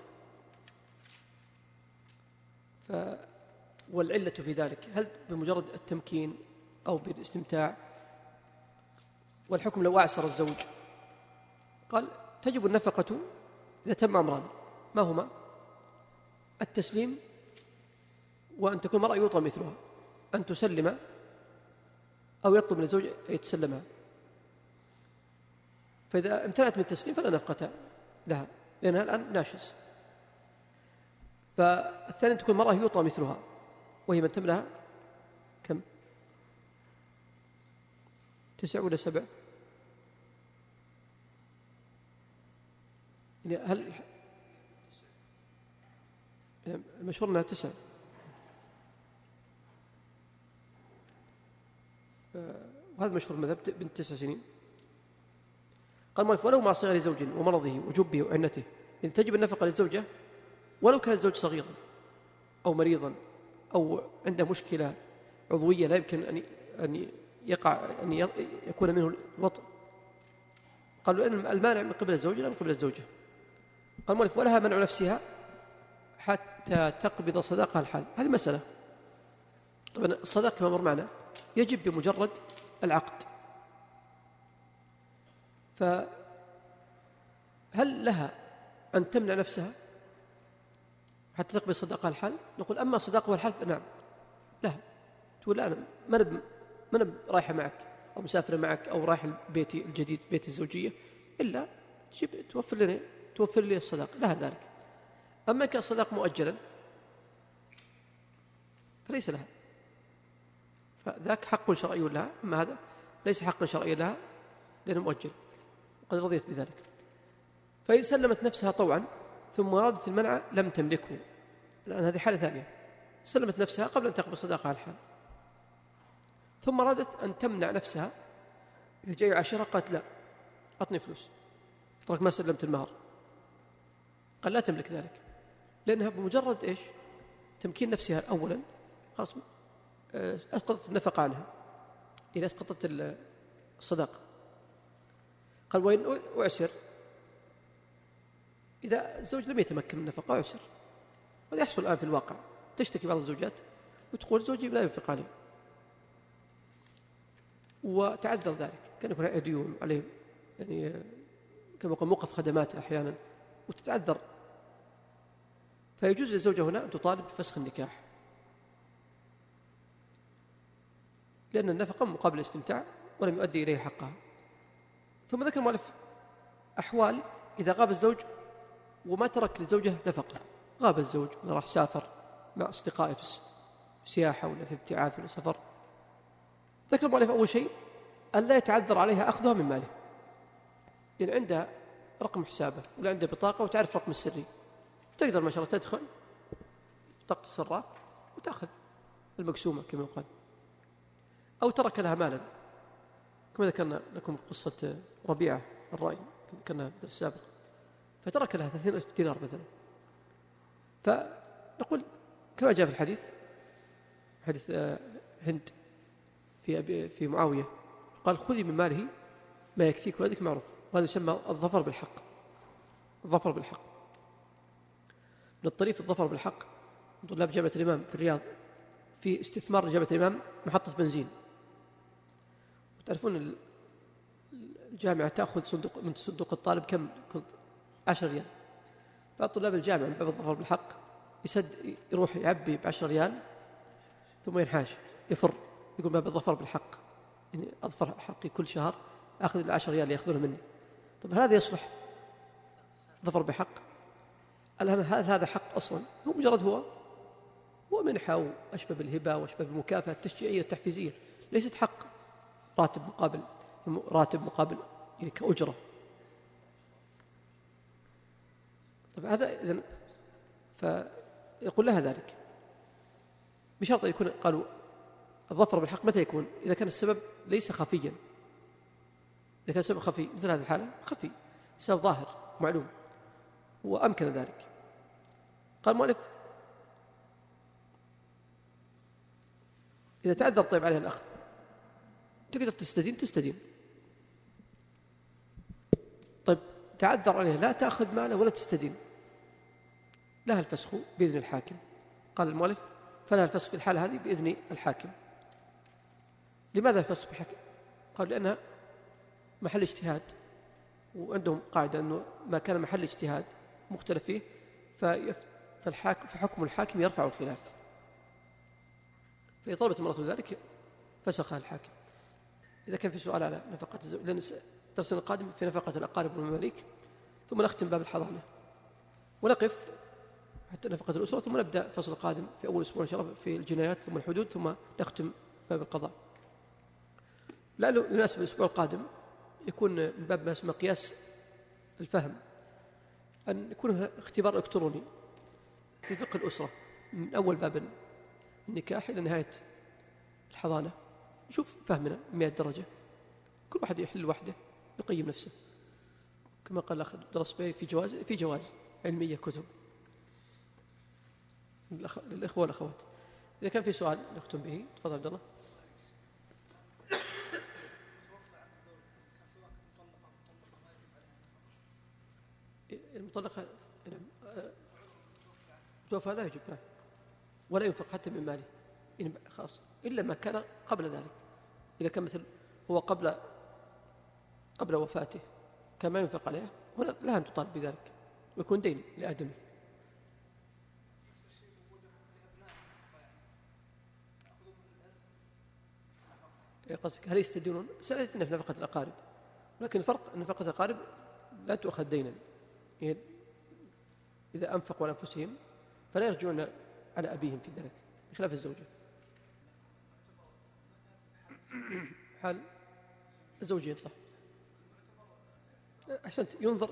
Speaker 2: ف... والعلة في ذلك هل بمجرد التمكين أو بالاستمتاع؟ والحكم لو أعسر الزوج. قال تجب النفقة إذا تم أمران، ما هما؟ التسليم، وأن تكون المرأة يوطى مثلها، أن تسلم أو يطلب من الزوج أن يتسلمها. فإذا امتنعت من التسليم فلا نفقة لها لأنها الآن ناشز. فالثاني أن تكون المرأة يوطى مثلها، وهي من تملها كم؟ تسع ولا سبع؟ يعني هل المشهور أنها تسع، وهذا مشهور المذهب بنت تسع سنين. قال المؤلف ولو مع صغر زوج ومرضه وجبه وعنته، إن تجب النفقة للزوجة ولو كان الزوج صغيرا أو مريضا أو عنده مشكلة عضوية لا يمكن أن أن يقع أن يكون منه الوطء. قالوا إن المانع من قبل الزوج لا من قبل الزوجة. قال المؤلف ولها منع نفسها حتى تقبض صداقها الحال. هذه مسألة. طبعا الصداق كما مر معنا يجب بمجرد العقد، فهل لها أن تمنع نفسها حتى تقبل صداقها الحال؟ نقول أما صداقها الحال فنعم لها، تقول لا أنا ما نب ما نب رايحة معك أو مسافرة معك أو رايح بيتي الجديد بيت الزوجية إلا تجيب توفر لنا توفر لي الصداق، لها ذلك. أما كان صداق مؤجلا فليس لها، فذاك حق شرعي لها، أما هذا ليس حقا شرعيا لها لأنه مؤجل وقد رضيت بذلك. فإن سلمت نفسها طوعا ثم أرادت المنع لم تملكه، لأن هذه حالة ثانية، سلمت نفسها قبل أن تقبل صداقها الحال، ثم أرادت أن تمنع نفسها، إذا جاء عشرة قالت لا أعطني فلوس، ترك ما سلمت المهر، قال لا تملك ذلك، لأنها بمجرد إيش تمكين نفسها أولا خلاص أسقطت النفقة عنها إذا أسقطت الصداقة. قال وإن أعسر، إذا الزوج لم يتمكن من النفقة أعسر، وهذا يحصل الآن في الواقع، تشتكي بعض الزوجات وتقول زوجي لا ينفق عليه، وتعذر ذلك، كان يكون عليه ديون عليه، يعني كما يقول موقف خدمات أحيانا وتتعذر، فيجوز للزوجة هنا أن تطالب بفسخ النكاح، لأن النفقة مقابل الاستمتاع ولم يؤدي إليه حقها. ثم ذكر المؤلف أحوال إذا غاب الزوج وما ترك للزوجة نفقة، غاب الزوج ولا راح سافر مع أصدقائه في سياحة ولا في ابتعاث ولا سفر، ذكر المؤلف أول شيء أن لا يتعذر عليها أخذها من ماله، لأن يعني عندها رقم حسابه ولا عندها بطاقة وتعرف رقم السري، تقدر ما شاء الله تدخل بطاقة الصراف وتأخذ المقسومة كما يقال، أو ترك لها مالا كما ذكرنا لكم قصة ربيعة الرأي كنا في الدرس السابق، فترك لها ثلاثين ألف دينار مثلا، فنقول كما جاء في الحديث حديث هند في في معاوية قال خذي من ماله ما يكفيك وهذيك معروف، وهذا يسمى الظفر بالحق. الظفر بالحق من الطريف، الظفر بالحق. طلاب جامعة الإمام في الرياض في استثمار جامعة الإمام محطة بنزين، وتعرفون الجامعة تأخذ صندوق من صندوق الطالب كم؟ كل عشر ريال، فطلاب الجامعة من باب الظفر بالحق يسد يروح يعبي بعشر ريال ثم ينحاش يفر، يقول باب الظفر بالحق، يعني أظفر حقي كل شهر أخذ العشر ريال يأخذونه مني. طب هل هذا يصلح ظفر بحق؟ هل هذا حق أصلا؟ هو مجرد هو هو منحة وأشبه بالهبة وأشبه بالمكافأة التشجيعية التحفيزية، ليست حق راتب مقابل راتب مقابل يعني كأجرة. طب هذا إذن فيقول لها ذلك بشرط أن يكون، قالوا الظفر بالحق متى يكون؟ إذا كان السبب ليس خفيا، إذا كان السبب خفي مثل هذه الحالة خفي، السبب ظاهر معلوم وأمكن ذلك. قال المؤلف إذا تعذر طيب عليها الأخذ تقدر تستدين تستدين طيب تعذر عليها لا تأخذ ماله ولا تستدين، لها الفسخ بإذن الحاكم. قال المؤلف فلها الفسخ في الحالة هذه بإذن الحاكم. لماذا الفسخ بالحاكم؟ قال لأنها محل اجتهاد، وعندهم قاعدة أنه ما كان محل اجتهاد مختلف فيه فالحاكم فحكم الحاكم يرفع الخلاف، فإذا طلبت المرأة ذلك فسخها الحاكم. إذا كان في سؤال على نفقة الزوج، لأن درسنا القادم في نفقة الأقارب والمماليك، ثم نختم باب الحضانة ونقف حتى نفقة الأسرة، ثم نبدأ الفصل القادم في أول أسبوع إن شاء الله في الجنايات ثم الحدود، ثم نختم باب القضاء. لعله يناسب الأسبوع القادم يكون من باب ما اسمه قياس الفهم، أن يكون اختبار إلكتروني في فقه الأسرة من أول باب النكاح إلى نهاية الحضانة، نشوف فهمنا مئة درجة، كل واحد يحل وحده يقيم نفسه كما قال الأخ درس به في جواز في جواز علمية كتب للإخوة والأخوات. إذا كان في سؤال نختم به تفضل عبد الله. المطلقة نعم توفى لا يجب نعم ولا ينفق حتى من ماله إن خاص إلا ما كان قبل ذلك. إذا كان مثل هو قبل قبل وفاته كما ينفق عليها هنا لها أن تطالب بذلك ويكون دين لآدمي. قصدك هل يستدينون؟ سألتنا في نفقة الأقارب، لكن الفرق أن نفقة الأقارب لا تؤخذ دينا، يعني إذا أنفقوا على أنفسهم فلا يرجعون على أبيهم في ذلك بخلاف الزوجة. حال الزوجين صح. أحسنت، ينظر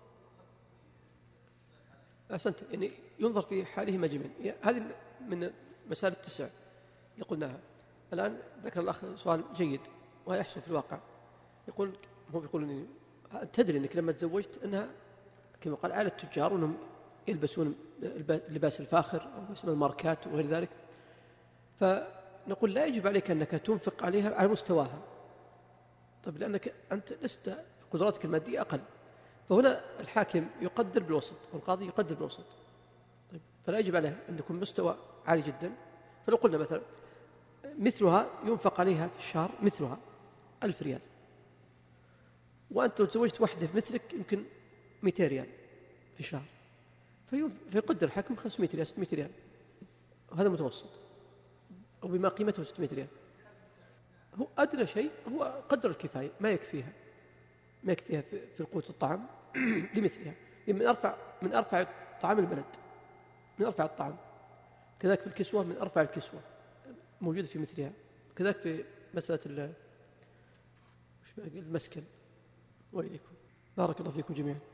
Speaker 2: أحسنت يعني ينظر في حالهما جميعا. هذه من مسائل التسع اللي قلناها. الآن ذكر الأخ سؤال جيد ويحصل في الواقع، يقول هو بيقول إني تدري أنك لما تزوجت أنها كما قال عائلة التجار وأنهم يلبسون اللباس الفاخر أو اسم الماركات وغير ذلك، فنقول لا يجب عليك أنك تنفق عليها على مستواها. طيب لأنك أنت لست قدراتك المادية أقل، فهنا الحاكم يقدر بالوسط والقاضي يقدر بالوسط. طيب فلا يجب عليه أن يكون مستوى عالي جدا. فلو قلنا مثلا مثلها ينفق عليها في الشهر مثلها ألف ريال، وأنت لو تزوجت واحدة مثلك يمكن مئتين ريال في الشهر، فيقدر الحاكم خمسمائة ريال ستمائة ريال، وهذا متوسط أو بما قيمته ستمائة ريال. هو أدنى شيء هو قدر الكفاية، ما يكفيها ما يكفيها في القوت الطعام لمثلها، من أرفع من أرفع طعام البلد، من أرفع الطعام. كذلك في الكسوة من أرفع الكسوة موجودة في مثلها. كذلك في مسألة المسكن. وإليكم بارك الله فيكم جميعا.